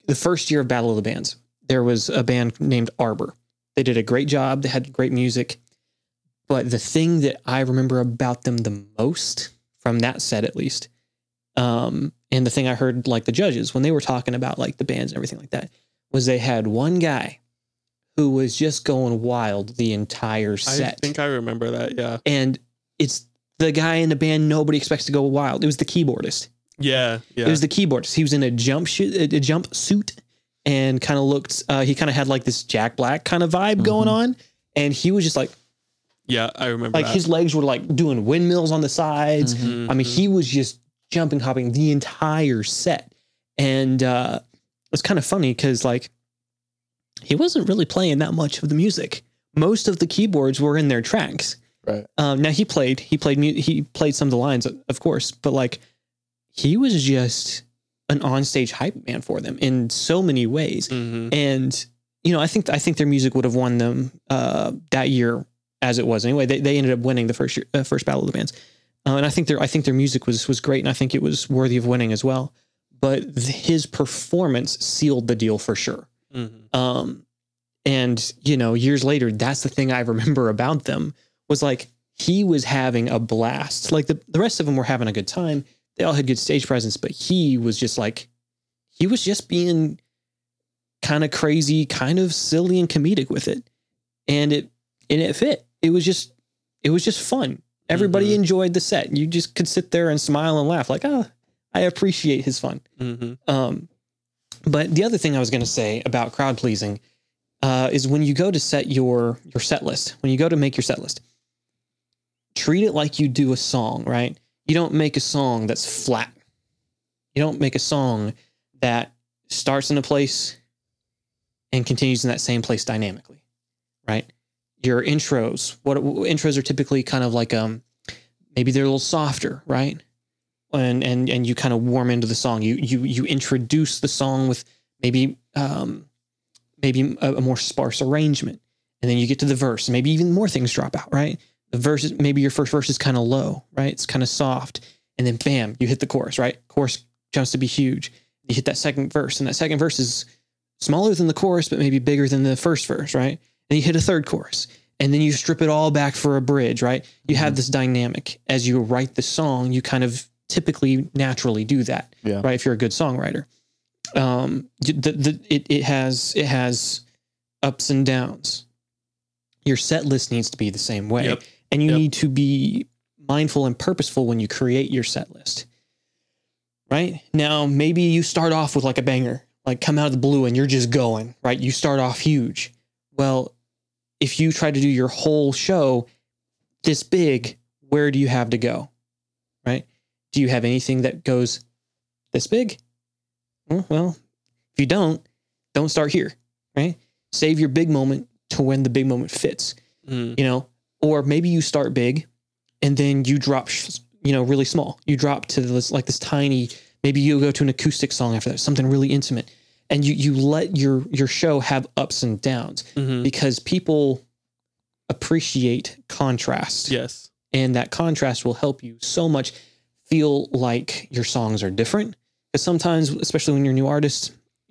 the first year of Battle of the Bands, there was a band named Arbor. They did a great job. They had great music. But the thing that I remember about them the most, from that set at least, and the thing I heard like the judges when they were talking about like the bands and everything like that, was they had one guy who was just going wild the entire set. I think I remember that, yeah. And it's the guy in the band nobody expects to go wild. It was the keyboardist. Yeah. It was the keyboardist. He was in a jumpsuit and kind of looked, he kind of had like this Jack Black kind of vibe going on. And he was just like, yeah, I remember like that. his legs were like doing windmills on the sides. I mean, he was just jumping, hopping the entire set. And it was kind of funny because like he wasn't really playing that much of the music. Most of the keyboards were in their tracks. Right. Now he played some of the lines, of course, but like he was just an onstage hype man for them in so many ways. And you know, I think their music would have won them that year as it was anyway. They ended up winning the first Battle of the Bands, and I think their music was great, and I think it was worthy of winning as well. But his performance sealed the deal for sure. And you know, years later, that's the thing I remember about them was like he was having a blast. Like the rest of them were having a good time. They all had good stage presence, but he was just being kind of crazy, kind of silly and comedic with it. And it fit. It was just fun. Everybody enjoyed the set. You just could sit there and smile and laugh like, oh, I appreciate his fun. But the other thing I was going to say about crowd pleasing is when you go to set your set list, when you go to make your set list, treat it like you do a song, right? You don't make a song that's flat. You don't make a song that starts in a place and continues in that same place dynamically, right? Your intros, intros are typically kind of like maybe they're a little softer, right? And you kind of warm into the song. You introduce the song with maybe a more sparse arrangement, and then you get to the verse, and maybe even more things drop out, right? The verse, maybe your first verse is kind of low, right? It's kind of soft, and then bam, you hit the chorus, right? Chorus jumps to be huge. You hit that second verse, and that second verse is smaller than the chorus, but maybe bigger than the first verse, right? And you hit a third chorus, and then you strip it all back for a bridge, right? You have this dynamic as you write the song. You kind of typically naturally do that, right? If you're a good songwriter, it has ups and downs. Your set list needs to be the same way, and you need to be mindful and purposeful when you create your set list. Right now, maybe you start off with like a banger, like come out of the blue, and you're just going right. You start off huge. Well, if you try to do your whole show this big, where do you have to go? Right? Do you have anything that goes this big? Well, if you don't start here, right? Save your big moment to when the big moment fits, you know, or maybe you start big and then you drop, really small. You drop to this tiny, maybe you'll go to an acoustic song after that, something really intimate. And you let your show have ups and downs because people appreciate contrast. Yes. And that contrast will help you so much feel like your songs are different. Because sometimes, especially when you're a new artist,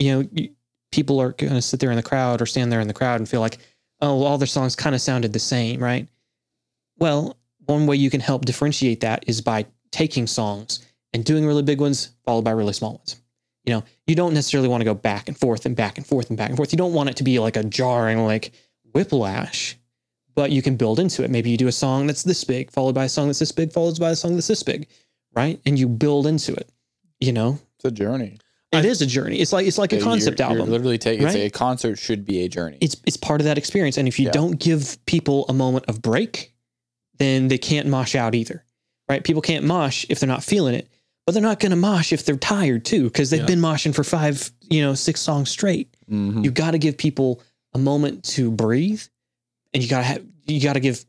people are going to sit there in the crowd or stand there in the crowd and feel like, oh, all their songs kind of sounded the same, right? Well, one way you can help differentiate that is by taking songs and doing really big ones followed by really small ones. You don't necessarily want to go back and forth and back and forth and back and forth. You don't want it to be like a jarring, like whiplash, but you can build into it. Maybe you do a song that's this big, followed by a song that's this big, followed by a song that's this big, right? And you build into it, It's a journey. It is a journey. It's like a concept album. You're literally taking, right? A concert should be a journey. It's part of that experience. And if you don't give people a moment of break, then they can't mosh out either, right? People can't mosh if they're not feeling it. But they're not going to mosh if they're tired too, because they've been moshing for 5, 6 songs straight. You've got to give people a moment to breathe, and you got to give,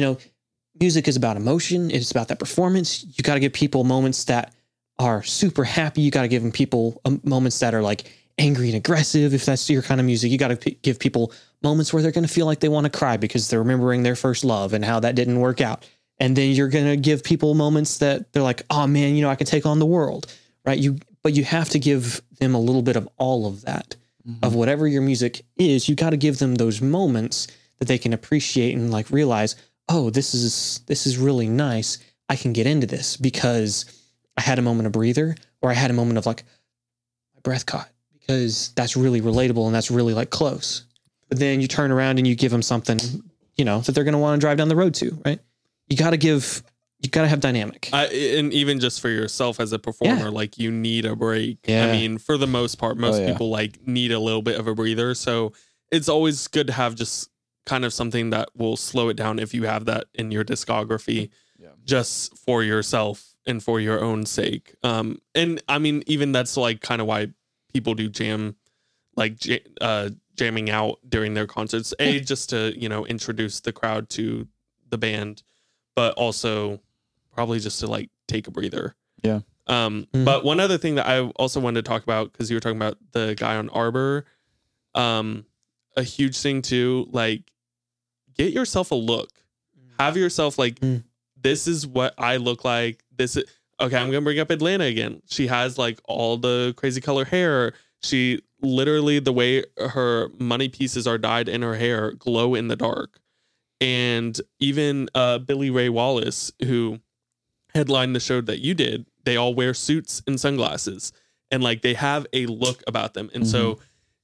music is about emotion. It's about that performance. You got to give people moments that are super happy. You got to give them people moments that are like angry and aggressive. If that's your kind of music, you got to give people moments where they're going to feel like they want to cry because they're remembering their first love and how that didn't work out. And then you're going to give people moments that they're like, oh man, I can take on the world, right? but you have to give them a little bit of all of that, of whatever your music is. You got to give them those moments that they can appreciate and like realize, oh, this is really nice. I can get into this because I had a moment of breather, or I had a moment of like my breath caught, because that's really relatable and that's really like close. But then you turn around and you give them something, you know, that they're going to want to drive down the road to, right? You got to have dynamic. And even just for yourself as a performer, like you need a break. Yeah. I mean, for the most part, most people like need a little bit of a breather. So it's always good to have just kind of something that will slow it down if you have that in your discography, just for yourself and for your own sake. And I mean, even that's like kind of why people do jamming out during their concerts, just to, you know, introduce the crowd to the band, but also probably just to like take a breather. Yeah. But one other thing that I also wanted to talk about, because you were talking about the guy on Arbor, a huge thing too, like get yourself a look, have yourself like, this is what I look like. Okay, I'm going to bring up Atlanta again. She has like all the crazy color hair. She literally, the way her money pieces are dyed in her hair, glow in the dark. And even Billy Ray Wallace, who headlined the show that you did, they all wear suits and sunglasses, and like they have a look about them. And so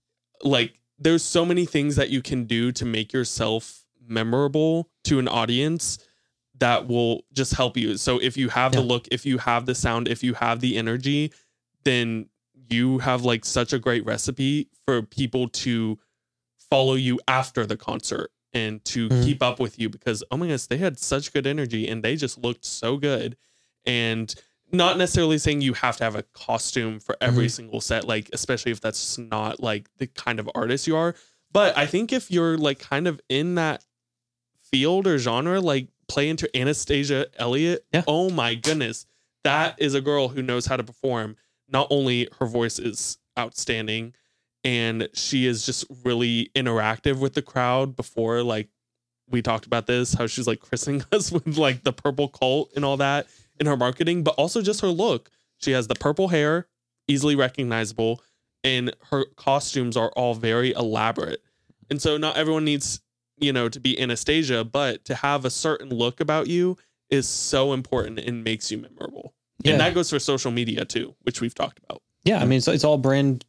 like there's so many things that you can do to make yourself memorable to an audience that will just help you. So if you have the look, if you have the sound, if you have the energy, then you have like such a great recipe for people to follow you after the concert and to keep up with you, because, oh my goodness, they had such good energy and they just looked so good. And not necessarily saying you have to have a costume for every single set, like, especially if that's not like the kind of artist you are. But I think if you're like kind of in that field or genre, like play into Anastasia Elliott. Yeah. Oh my goodness. That is a girl who knows how to perform. Not only her voice is outstanding, and she is just really interactive with the crowd. Before, like, we talked about this, how she's like christening us with like the purple cult and all that in her marketing, but also just her look. She has the purple hair, easily recognizable, and her costumes are all very elaborate. And so not everyone needs, you know, to be Anastasia, but to have a certain look about you is so important and makes you memorable. Yeah. And that goes for social media too, which we've talked about. Yeah. I mean, it's all brand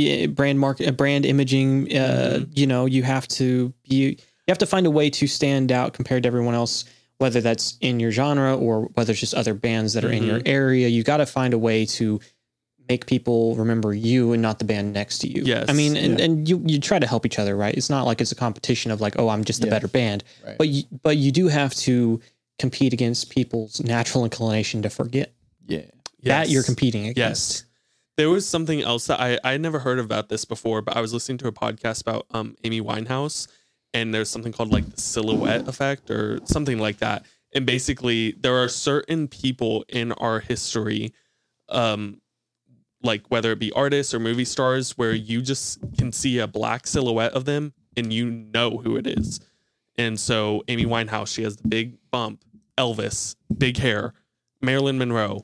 market, brand imaging. You know, you have to find a way to stand out compared to everyone else, whether that's in your genre or whether it's just other bands that are in your area. You got to find a way to make people remember you and not the band next to you. Yes. I mean, and you try to help each other, right? It's not like it's a competition of like, oh, I'm just the better band, right. But you do have to compete against people's natural inclination to forget. Yeah. That you're competing against. Yes. There was something else that I had never heard about this before, but I was listening to a podcast about Amy Winehouse, and there's something called like the silhouette effect or something like that. And basically there are certain people in our history, like whether it be artists or movie stars, where you just can see a black silhouette of them and you know who it is. And so Amy Winehouse, she has the big bump. Elvis, big hair. Marilyn Monroe.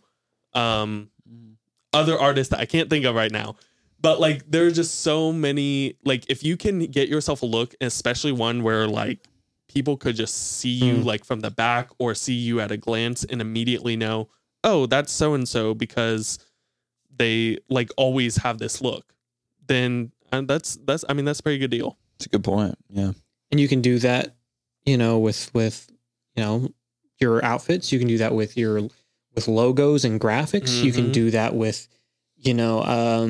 Other artists that I can't think of right now. But like there are just so many, like if you can get yourself a look, especially one where like people could just see you like from the back or see you at a glance and immediately know, oh, that's so-and-so because they like always have this look, then that's I mean, that's a pretty good deal. It's a good point. Yeah. And you can do that, you know, with you know, your outfits. You can do that with logos and graphics. You can do that with, you know,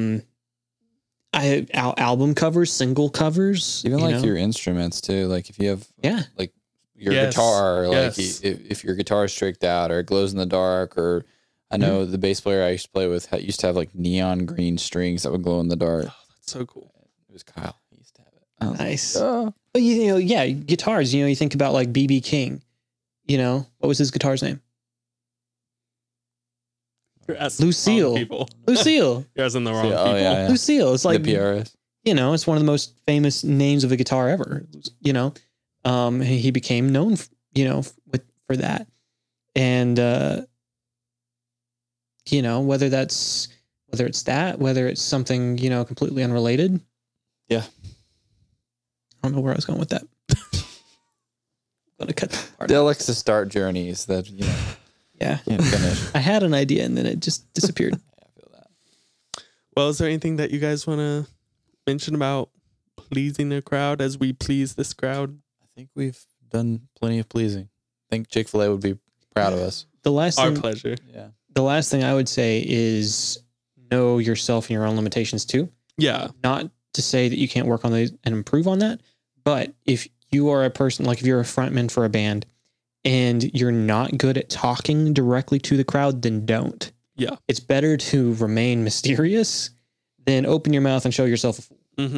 album covers, single covers, even like your instruments too. Like if you have like your guitar, like if your guitar is tricked out or it glows in the dark, or I know the bass player I used to play with used to have like neon green strings that would glow in the dark. Oh, that's so cool. It was Kyle. He used to have it. Nice. But you know, guitars. You know, you think about like B.B. King. You know, what was his guitar's name? Lucille. Lucille. You're asking the wrong people. Yeah. Lucille. It's like the PRS. You know, it's one of the most famous names of a guitar ever. You know, he became known, for that, and you know, whether that's whether it's that, whether it's something, completely unrelated. Yeah. I don't know where I was going with that. I'm gonna cut that part. Dale likes to start journeys that, Yeah. can't finish. I had an idea and then it just disappeared. I feel that. Well, is there anything that you guys want to mention about pleasing the crowd as we please this crowd? I think we've done plenty of pleasing. I think Chick-fil-A would be proud of us. Our pleasure. Yeah. The last thing I would say is know yourself and your own limitations too. Yeah. Not to say that you can't work on those and improve on that, but if you are a person, like if you're a frontman for a band and you're not good at talking directly to the crowd, then don't. Yeah. It's better to remain mysterious than open your mouth and show yourself a fool,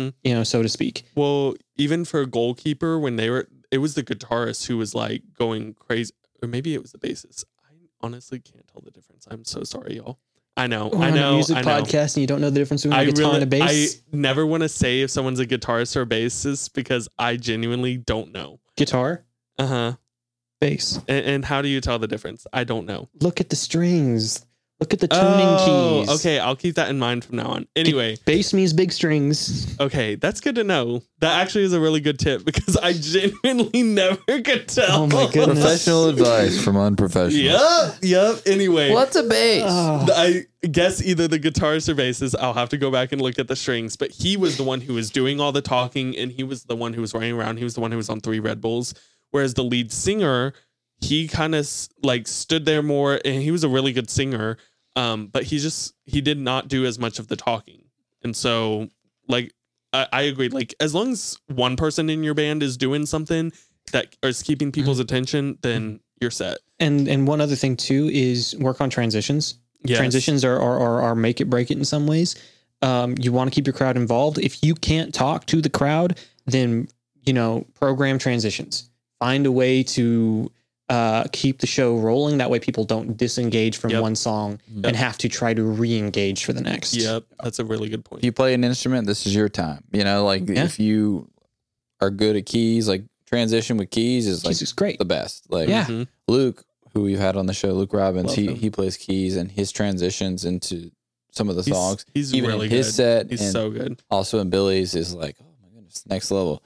so to speak. Well, even for a goalkeeper, when it was the guitarist who was like going crazy, or maybe it was the bassist. I honestly can't tell the difference. I'm so sorry, y'all. I know. We're on a music podcast and you don't know the difference between a guitar and a bass. I never want to say if someone's a guitarist or a bassist because I genuinely don't know. Guitar, Uh-huh. bass. And how do you tell the difference? I don't know. Look at the strings. Look at the tuning keys. Okay, I'll keep that in mind from now on. Anyway. Bass means big strings. Okay, that's good to know. That actually is a really good tip because I genuinely never could tell. Oh my goodness. Professional advice from unprofessionals. Yep. Anyway. What's a bass? I guess either the guitarist or bassist, I'll have to go back and look at the strings, but he was the one who was doing all the talking and he was the one who was running around. He was the one who was on 3 Red Bulls. Whereas the lead singer, he kind of like stood there more and he was a really good singer. But he did not do as much of the talking. And so like, I agree. Like as long as one person in your band is doing something that is keeping people's attention, then you're set. And one other thing too is work on transitions. Yes. Transitions are make it break it in some ways. You want to keep your crowd involved. If you can't talk to the crowd, then program transitions. Find a way to keep the show rolling. That way people don't disengage from one song and have to try to re-engage for the next. Yep. That's a really good point. If you play an instrument, this is your time. If you are good at keys, like transition with keys is like great. The best. Like Luke, who we've had on the show, Luke Robbins, he plays keys and his transitions into some of the songs. He's even really in his good. set. He's so good. Also in Billy's is like, oh my goodness, next level.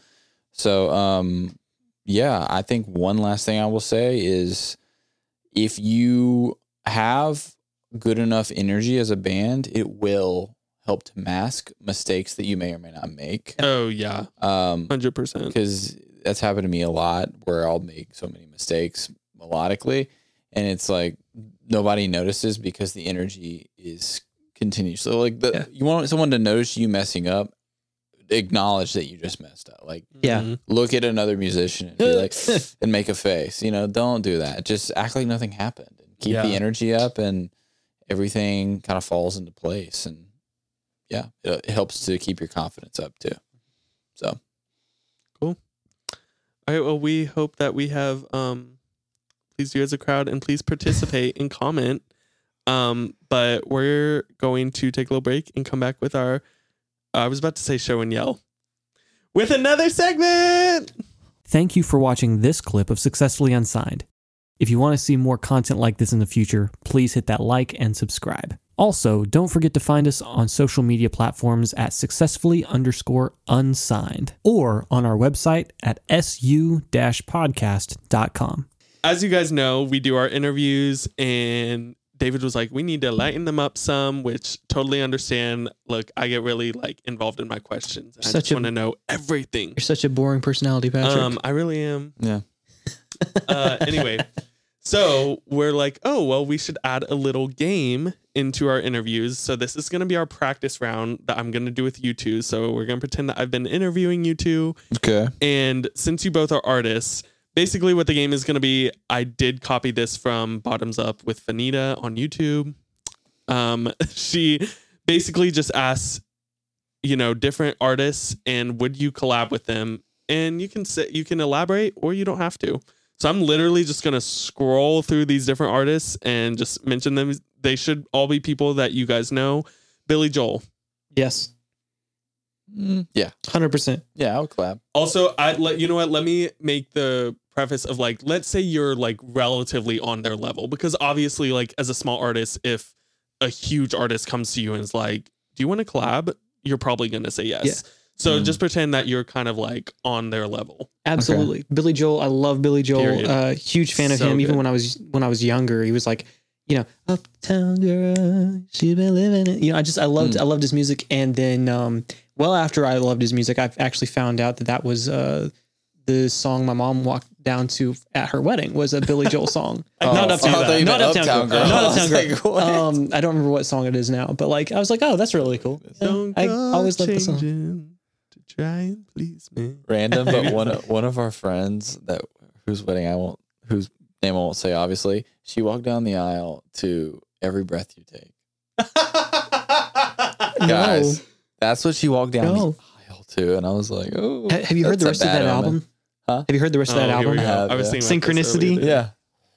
So, yeah, I think one last thing I will say is if you have good enough energy as a band, it will help to mask mistakes that you may or may not make. Oh yeah. 100%. Because that's happened to me a lot where I'll make so many mistakes melodically and it's like nobody notices because the energy is continuous. So like you want someone to notice you messing up, acknowledge that you just messed up. Like, look at another musician and be like, and make a face. Don't do that. Just act like nothing happened and keep the energy up, and everything kind of falls into place. And it helps to keep your confidence up too. So cool. All right. Well, we hope that we have pleased you as a crowd, and please participate and comment. But we're going to take a little break and come back with our. I was about to say show and yell with another segment. Thank you for watching this clip of Successfully Unsigned. If you want to see more content like this in the future, please hit that like and subscribe. Also, don't forget to find us on social media platforms at successfully_unsigned or on our website at su-podcast.com. As you guys know, we do our interviews and David was like, we need to lighten them up some, which totally understand. Look, I get really involved in my questions. I just want to know everything. You're such a boring personality, Patrick. I really am. Yeah. Anyway, so we're like, oh, well, we should add a little game into our interviews. So this is going to be our practice round that I'm going to do with you two. So we're going to pretend that I've been interviewing you two. Okay. And since you both are artists, basically what the game is going to be, I did copy this from Bottoms Up with Vanita on YouTube. She basically just asks, different artists and would you collab with them? And you can elaborate or you don't have to. So I'm literally just going to scroll through these different artists and just mention them. They should all be people that you guys know. Billy Joel. Yes. Yeah. 100%. Yeah, I'll collab. Also, you know what? Let me make the preface of let's say you're relatively on their level, because obviously as a small artist, if a huge artist comes to you and is like, do you want to collab? You're probably going to say yes. Yeah. So just pretend that you're kind of like on their level. Absolutely. Okay. Billy Joel. I love Billy Joel. Huge fan of him. Good. Even when I was younger, he was like, Uptown girl, she been living it. I loved his music. And then, well, after I loved his music, I actually found out that was the song my mom walked down to at her wedding was a Billy Joel song. Not Uptown Girl. I don't remember what song it is now, but like I was like, oh, that's really cool. I always loved the song. To try and please me. Random, but one of our friends whose wedding whose name I won't say, obviously, she walked down the aisle to Every Breath You Take. Guys, that's what she walked down the aisle to, and I was like, oh. Have you heard the rest of that album? Huh? Have you heard the rest of that album? I was thinking Synchronicity. Yeah.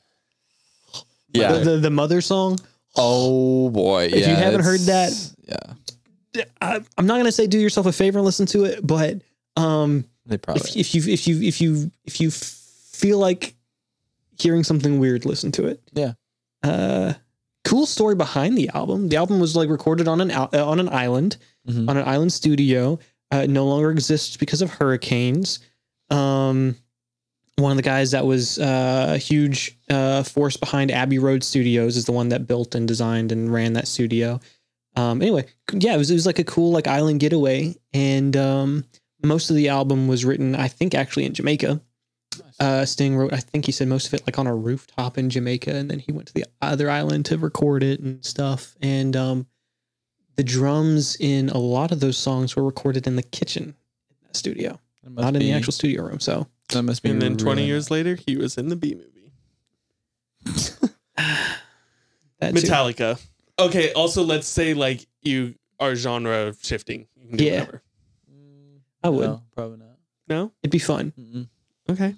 The Mother song. Oh boy! If you haven't heard that, I'm not gonna say do yourself a favor and listen to it, but they probably if you feel like hearing something weird, listen to it. Yeah. Cool story behind the album. The album was like recorded on an island, on an island studio. It no longer exists because of hurricanes. One of the guys that was a huge force behind Abbey Road Studios is the one that built and designed and ran that studio. Anyway, yeah, it was like a cool like island getaway, and most of the album was written, I think, actually in Jamaica. Sting wrote, I think he said most of it like on a rooftop in Jamaica, and then he went to the other island to record it and stuff. And the drums in a lot of those songs were recorded in the kitchen in that studio, not in the actual studio room. So that must be. And then 20 years later, he was in the B movie. Metallica. Okay. Also, let's say like you are genre shifting. You can do whatever. I would. No, probably not. No, it'd be fun. Mm-mm. Okay.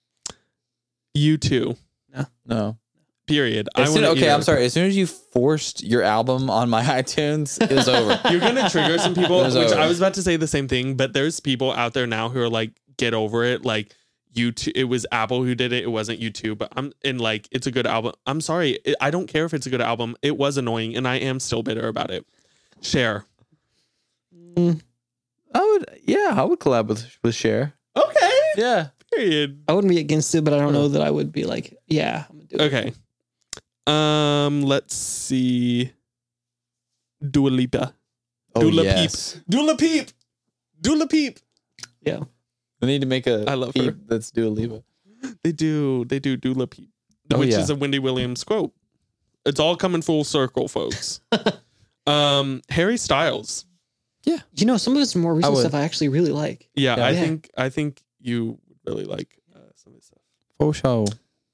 U2. No. Period. I'm sorry. As soon as you forced your album on my iTunes, it was over. You're gonna trigger some people, which I was about to say the same thing, but there's people out there now who are like, get over it. Like U2, it was Apple who did it. It wasn't U2, but it's a good album. I'm sorry. I don't care if it's a good album. It was annoying, and I am still bitter about it. Cher. I would collab with Cher. Okay. Yeah. Period. I wouldn't be against it, but I don't know that I would be like, yeah, I'm gonna do it. Okay. Let's see. Dua Lipa. Dua Peep. Yeah. We need to make I love her. That's Dua Lipa. They do Dua Peep, which is a Wendy Williams quote. It's all coming full circle, folks. Harry Styles. Yeah. Some of his more recent stuff I actually really like. Yeah, I think you really like some of his stuff. For sure.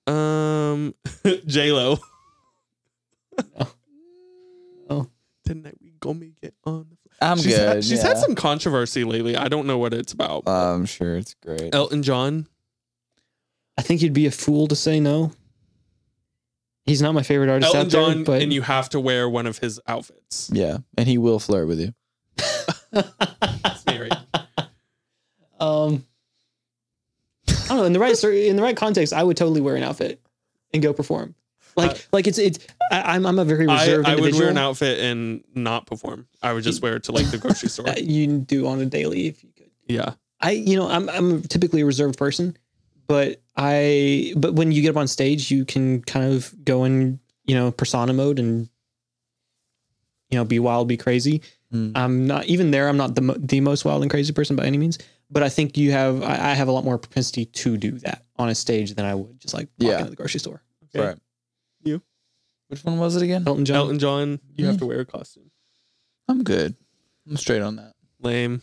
J-Lo. Oh. Tonight we gonna make it on the floor. I'm good. She's had some controversy lately. I don't know what it's about. I'm sure it's great. Elton John. I think you'd be a fool to say no. He's not my favorite artist Elton out there, John, but... and you have to wear one of his outfits. Yeah, and he will flirt with you. Scary. I don't know. In the right context, I would totally wear an outfit and go perform. I'm a very reserved I individual. would wear an outfit and not perform. I would just wear it to like the grocery store. You do on a daily if you could. Yeah. I'm typically a reserved person, but when you get up on stage, you can kind of go in, persona mode and, be wild, be crazy. I'm not the most wild and crazy person by any means, but I think I have a lot more propensity to do that on a stage than I would just like walk into the grocery store. Okay. Right. You? Which one was it again? Elton John. You have to wear a costume. I'm good. I'm straight on that. Lame.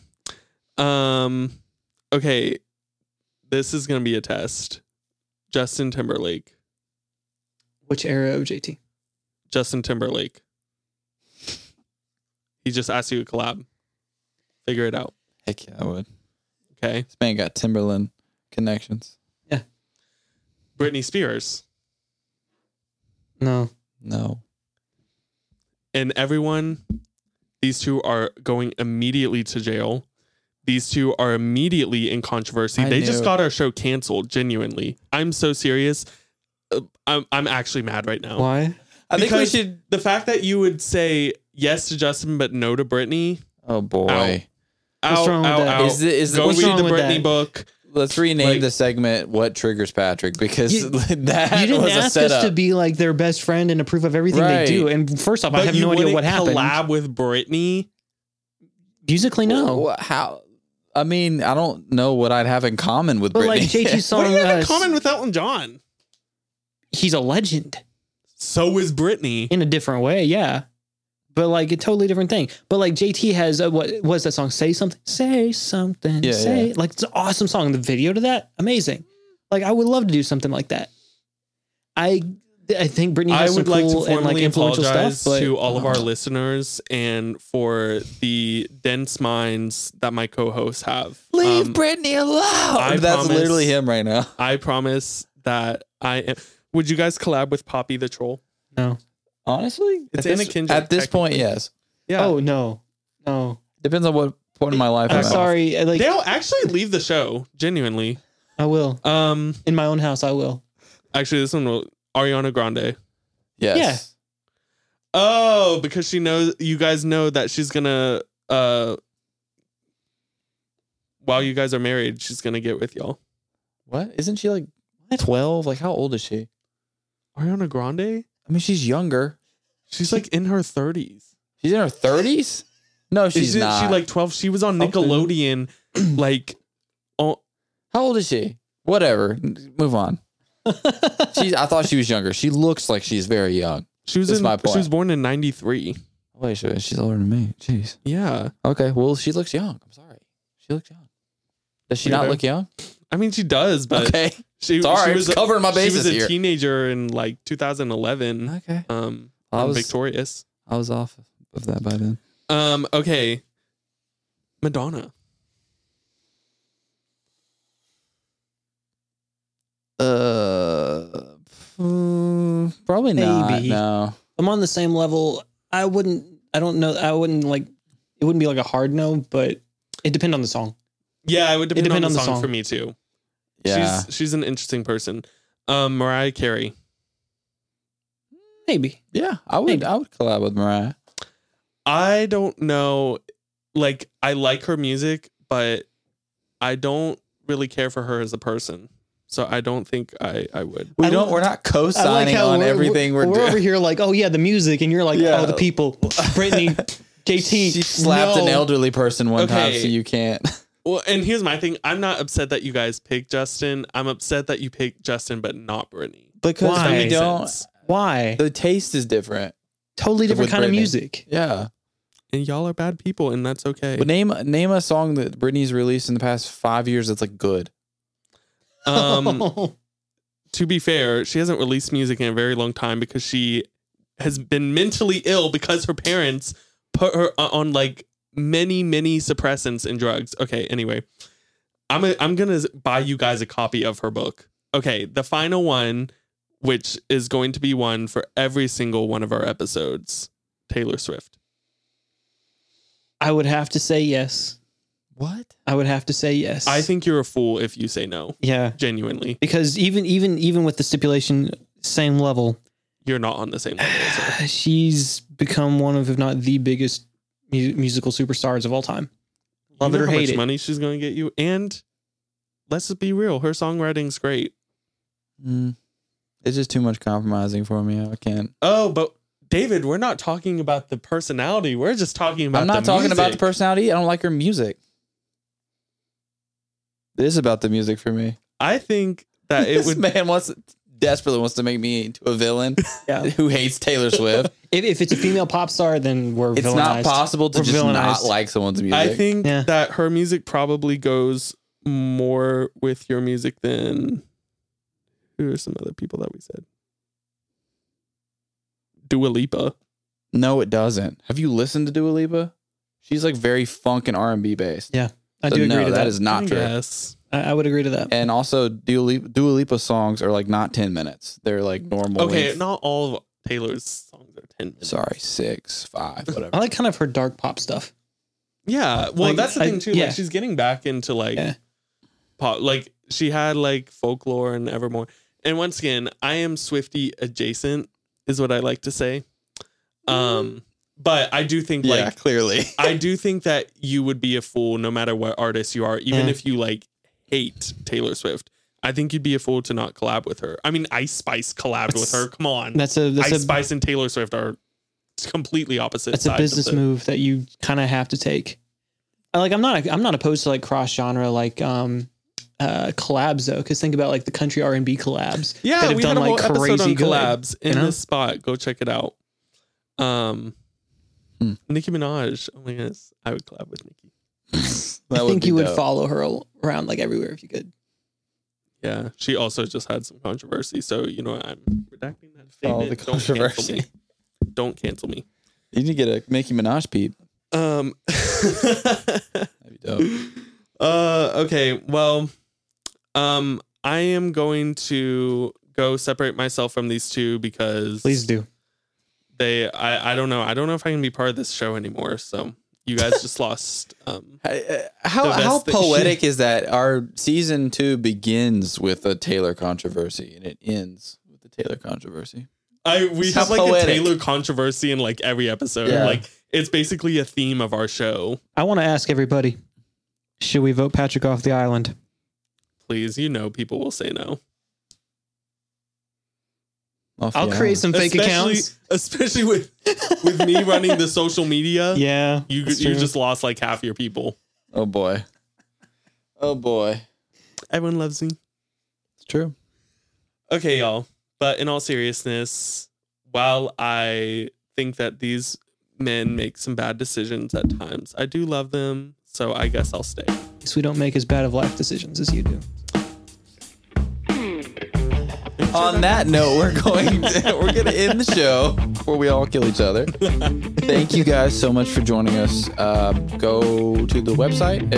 Okay. This is going to be a test. Justin Timberlake. Which era of JT? Justin Timberlake. He just asked you to collab. Figure it out. Heck yeah, I would. Okay. This man got Timberland connections. Yeah. Britney Spears. No. And everyone, these two are going immediately to jail. These two are immediately in controversy. They just got our show canceled, genuinely. I'm so serious. I'm actually mad right now. Why? I think we should. The fact that you would say yes to Justin but no to Brittany. Oh boy. What's wrong with that? Go read the Brittany book. Let's rename the segment "What Triggers Patrick" because that you didn't was a ask setup. us to be like their best friend and approve of everything they do. And first off, I have no idea what happened. Collab with Brittany. Musically, no. How? I mean, I don't know what I'd have in common with Brittany. But like JT's song, what do you have in common with Elton John? He's a legend. So is Brittany. In a different way, yeah. But like a totally different thing. But like JT has what was that song? Say something. Say something. Yeah. Like it's an awesome song. The video to that, amazing. Like I would love to do something like that. I think Brittany has some cool and like influential stuff. To all of our listeners and for the dense minds that my co-hosts have. Leave Brittany alone. That's literally him right now. I promise that I am. Would you guys collab with Poppy the Troll? No. Honestly, it's Anna Kendrick. At this point, yes. Yeah. Oh no. Depends on what point in my life. I'm sorry. They'll actually leave the show. Genuinely, I will. In my own house, I will. Actually, this one will. Ariana Grande. Yes. Yeah. Oh, because she knows. You guys know that she's gonna. While you guys are married, she's gonna get with y'all. What? Isn't she like 12? Like, how old is she? Ariana Grande. I mean, she's younger. She's like in her 30s. She's in her 30s? No, she's not. She like 12. She was on Nickelodeon. Like, how old is she? Whatever. Move on. I thought she was younger. She looks like she's very young. She was She was born in 93. Wait, she's older than me. Jeez. Yeah. Okay. Well, she looks young. I'm sorry. She looks young. Does she not look young? I mean, she does, but okay. She was covering my bases here. She was here. a teenager in like 2011. Okay. I was Victorious. I was off of that by then. Okay. Madonna. Probably not. Maybe. No. I'm on the same level. I don't know. I wouldn't like, it wouldn't be like a hard no, but it depends on the song. Yeah, it would depend on the song for me too. Yeah. She's an interesting person. Mariah Carey. Maybe. Yeah, I would collab with Mariah. I don't know. Like, I like her music, but I don't really care for her as a person. So I don't think I would. We're not co-signing on everything we're doing. We're over here like, oh yeah, the music, and you're like, oh, the people. Brittany, JT. She slapped an elderly person one time, so you can't. Well, and here's my thing. I'm not upset that you guys picked Justin. I'm upset that you picked Justin, but not Brittany. Because we don't. Why? The taste is different. Totally different kind of music. Yeah. And y'all are bad people, and that's okay. But name a song that Britney's released in the past 5 years that's like good. To be fair, she hasn't released music in a very long time because she has been mentally ill because her parents put her on like many suppressants and drugs. Okay, anyway, I'm gonna buy you guys a copy of her book. Okay, the final one, which is going to be one for every single one of our episodes, Taylor Swift. I would have to say yes. What? I would have to say yes. I think you're a fool if you say no. Yeah, genuinely. Because even with the stipulation, same level, you're not on the same level as her. She's become one of, if not the biggest musical superstars of all time. Love it or hate it. How much money she's going to get you, and let's just be real, her songwriting's great. It's just too much compromising for me. I can't. Oh, but David, we're not talking about the personality. We're just talking about. I'm not talking about the personality. I don't like her music. It is about the music for me. I think that it would. Man desperately wants to make me into a villain. Who hates Taylor Swift. If it's a female pop star, then we're It's not possible to just not like someone's music. I think that her music probably goes more with your music than who are some other people that we said. Dua Lipa. No, it doesn't. Have you listened to Dua Lipa? She's like very funk and R&B based. Yeah. I do agree to that. That is not true. Yes. I would agree to that. And also, Dua Lipa songs are like not 10 minutes. They're like normal. Okay, length. not all of Taylor's songs are 10 minutes. Sorry, 6, 5, whatever. I like kind of her dark pop stuff. Yeah, well, like, that's the thing too. Yeah. Like, she's getting back into like pop. Like, she had like Folklore and Evermore. And once again, I am Swiftie adjacent. is what I like to say. But I do think clearly. I do think that you would be a fool no matter what artist you are, even if you like hate Taylor Swift. I think you'd be a fool to not collab with her. I mean, Ice Spice collabed with her. Come on. Ice Spice and Taylor Swift are completely opposite. That's a business move that you kind of have to take. Like, I'm not opposed to like cross genre like collabs though, because think about like the country R&B collabs. Yeah, that have we done had a whole like episode crazy on collabs in you know? this spot. Go check it out. Nicki Minaj. Oh my goodness, I would collab with Nicki. I think you would follow her around like everywhere if you could. Yeah, she also just had some controversy, so you know I'm redacting that statement. Follow the controversy. Don't cancel me. You need to get a Nicki Minaj peep. That'd be dope. Okay, well, I am going to go separate myself from these two because please do. I don't know. I don't know if I can be part of this show anymore. So you guys just lost. How poetic is that? Our season 2 begins with a Taylor controversy and it ends with the Taylor controversy. We have like poetic. A Taylor controversy in like every episode. Yeah. Like it's basically a theme of our show. I want to ask everybody, should we vote Patrick off the island? Please, you know people will say no. I'll create some fake accounts. Especially with me running the social media. Yeah. You just lost like half your people. Oh boy. Everyone loves me. It's true. Okay, y'all. But in all seriousness, while I think that these men make some bad decisions at times, I do love them. So I guess I'll stay. So we don't make as bad of life decisions as you do. On that note, we're gonna end the show before we all kill each other. Thank you guys so much for joining us. Go to the website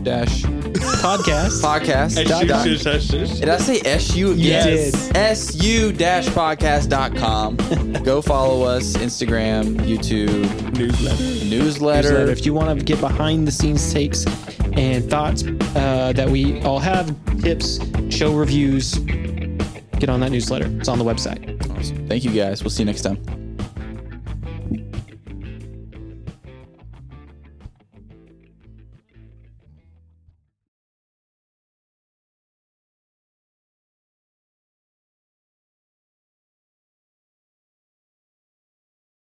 podcast. Did I say SU? Yes. SU-podcast.com. Go follow us, Instagram, YouTube, newsletter. If you want to get behind the scenes takes and thoughts that we all have, tips, show reviews, get on that newsletter. It's on the website. Awesome. Thank you guys. We'll see you next time.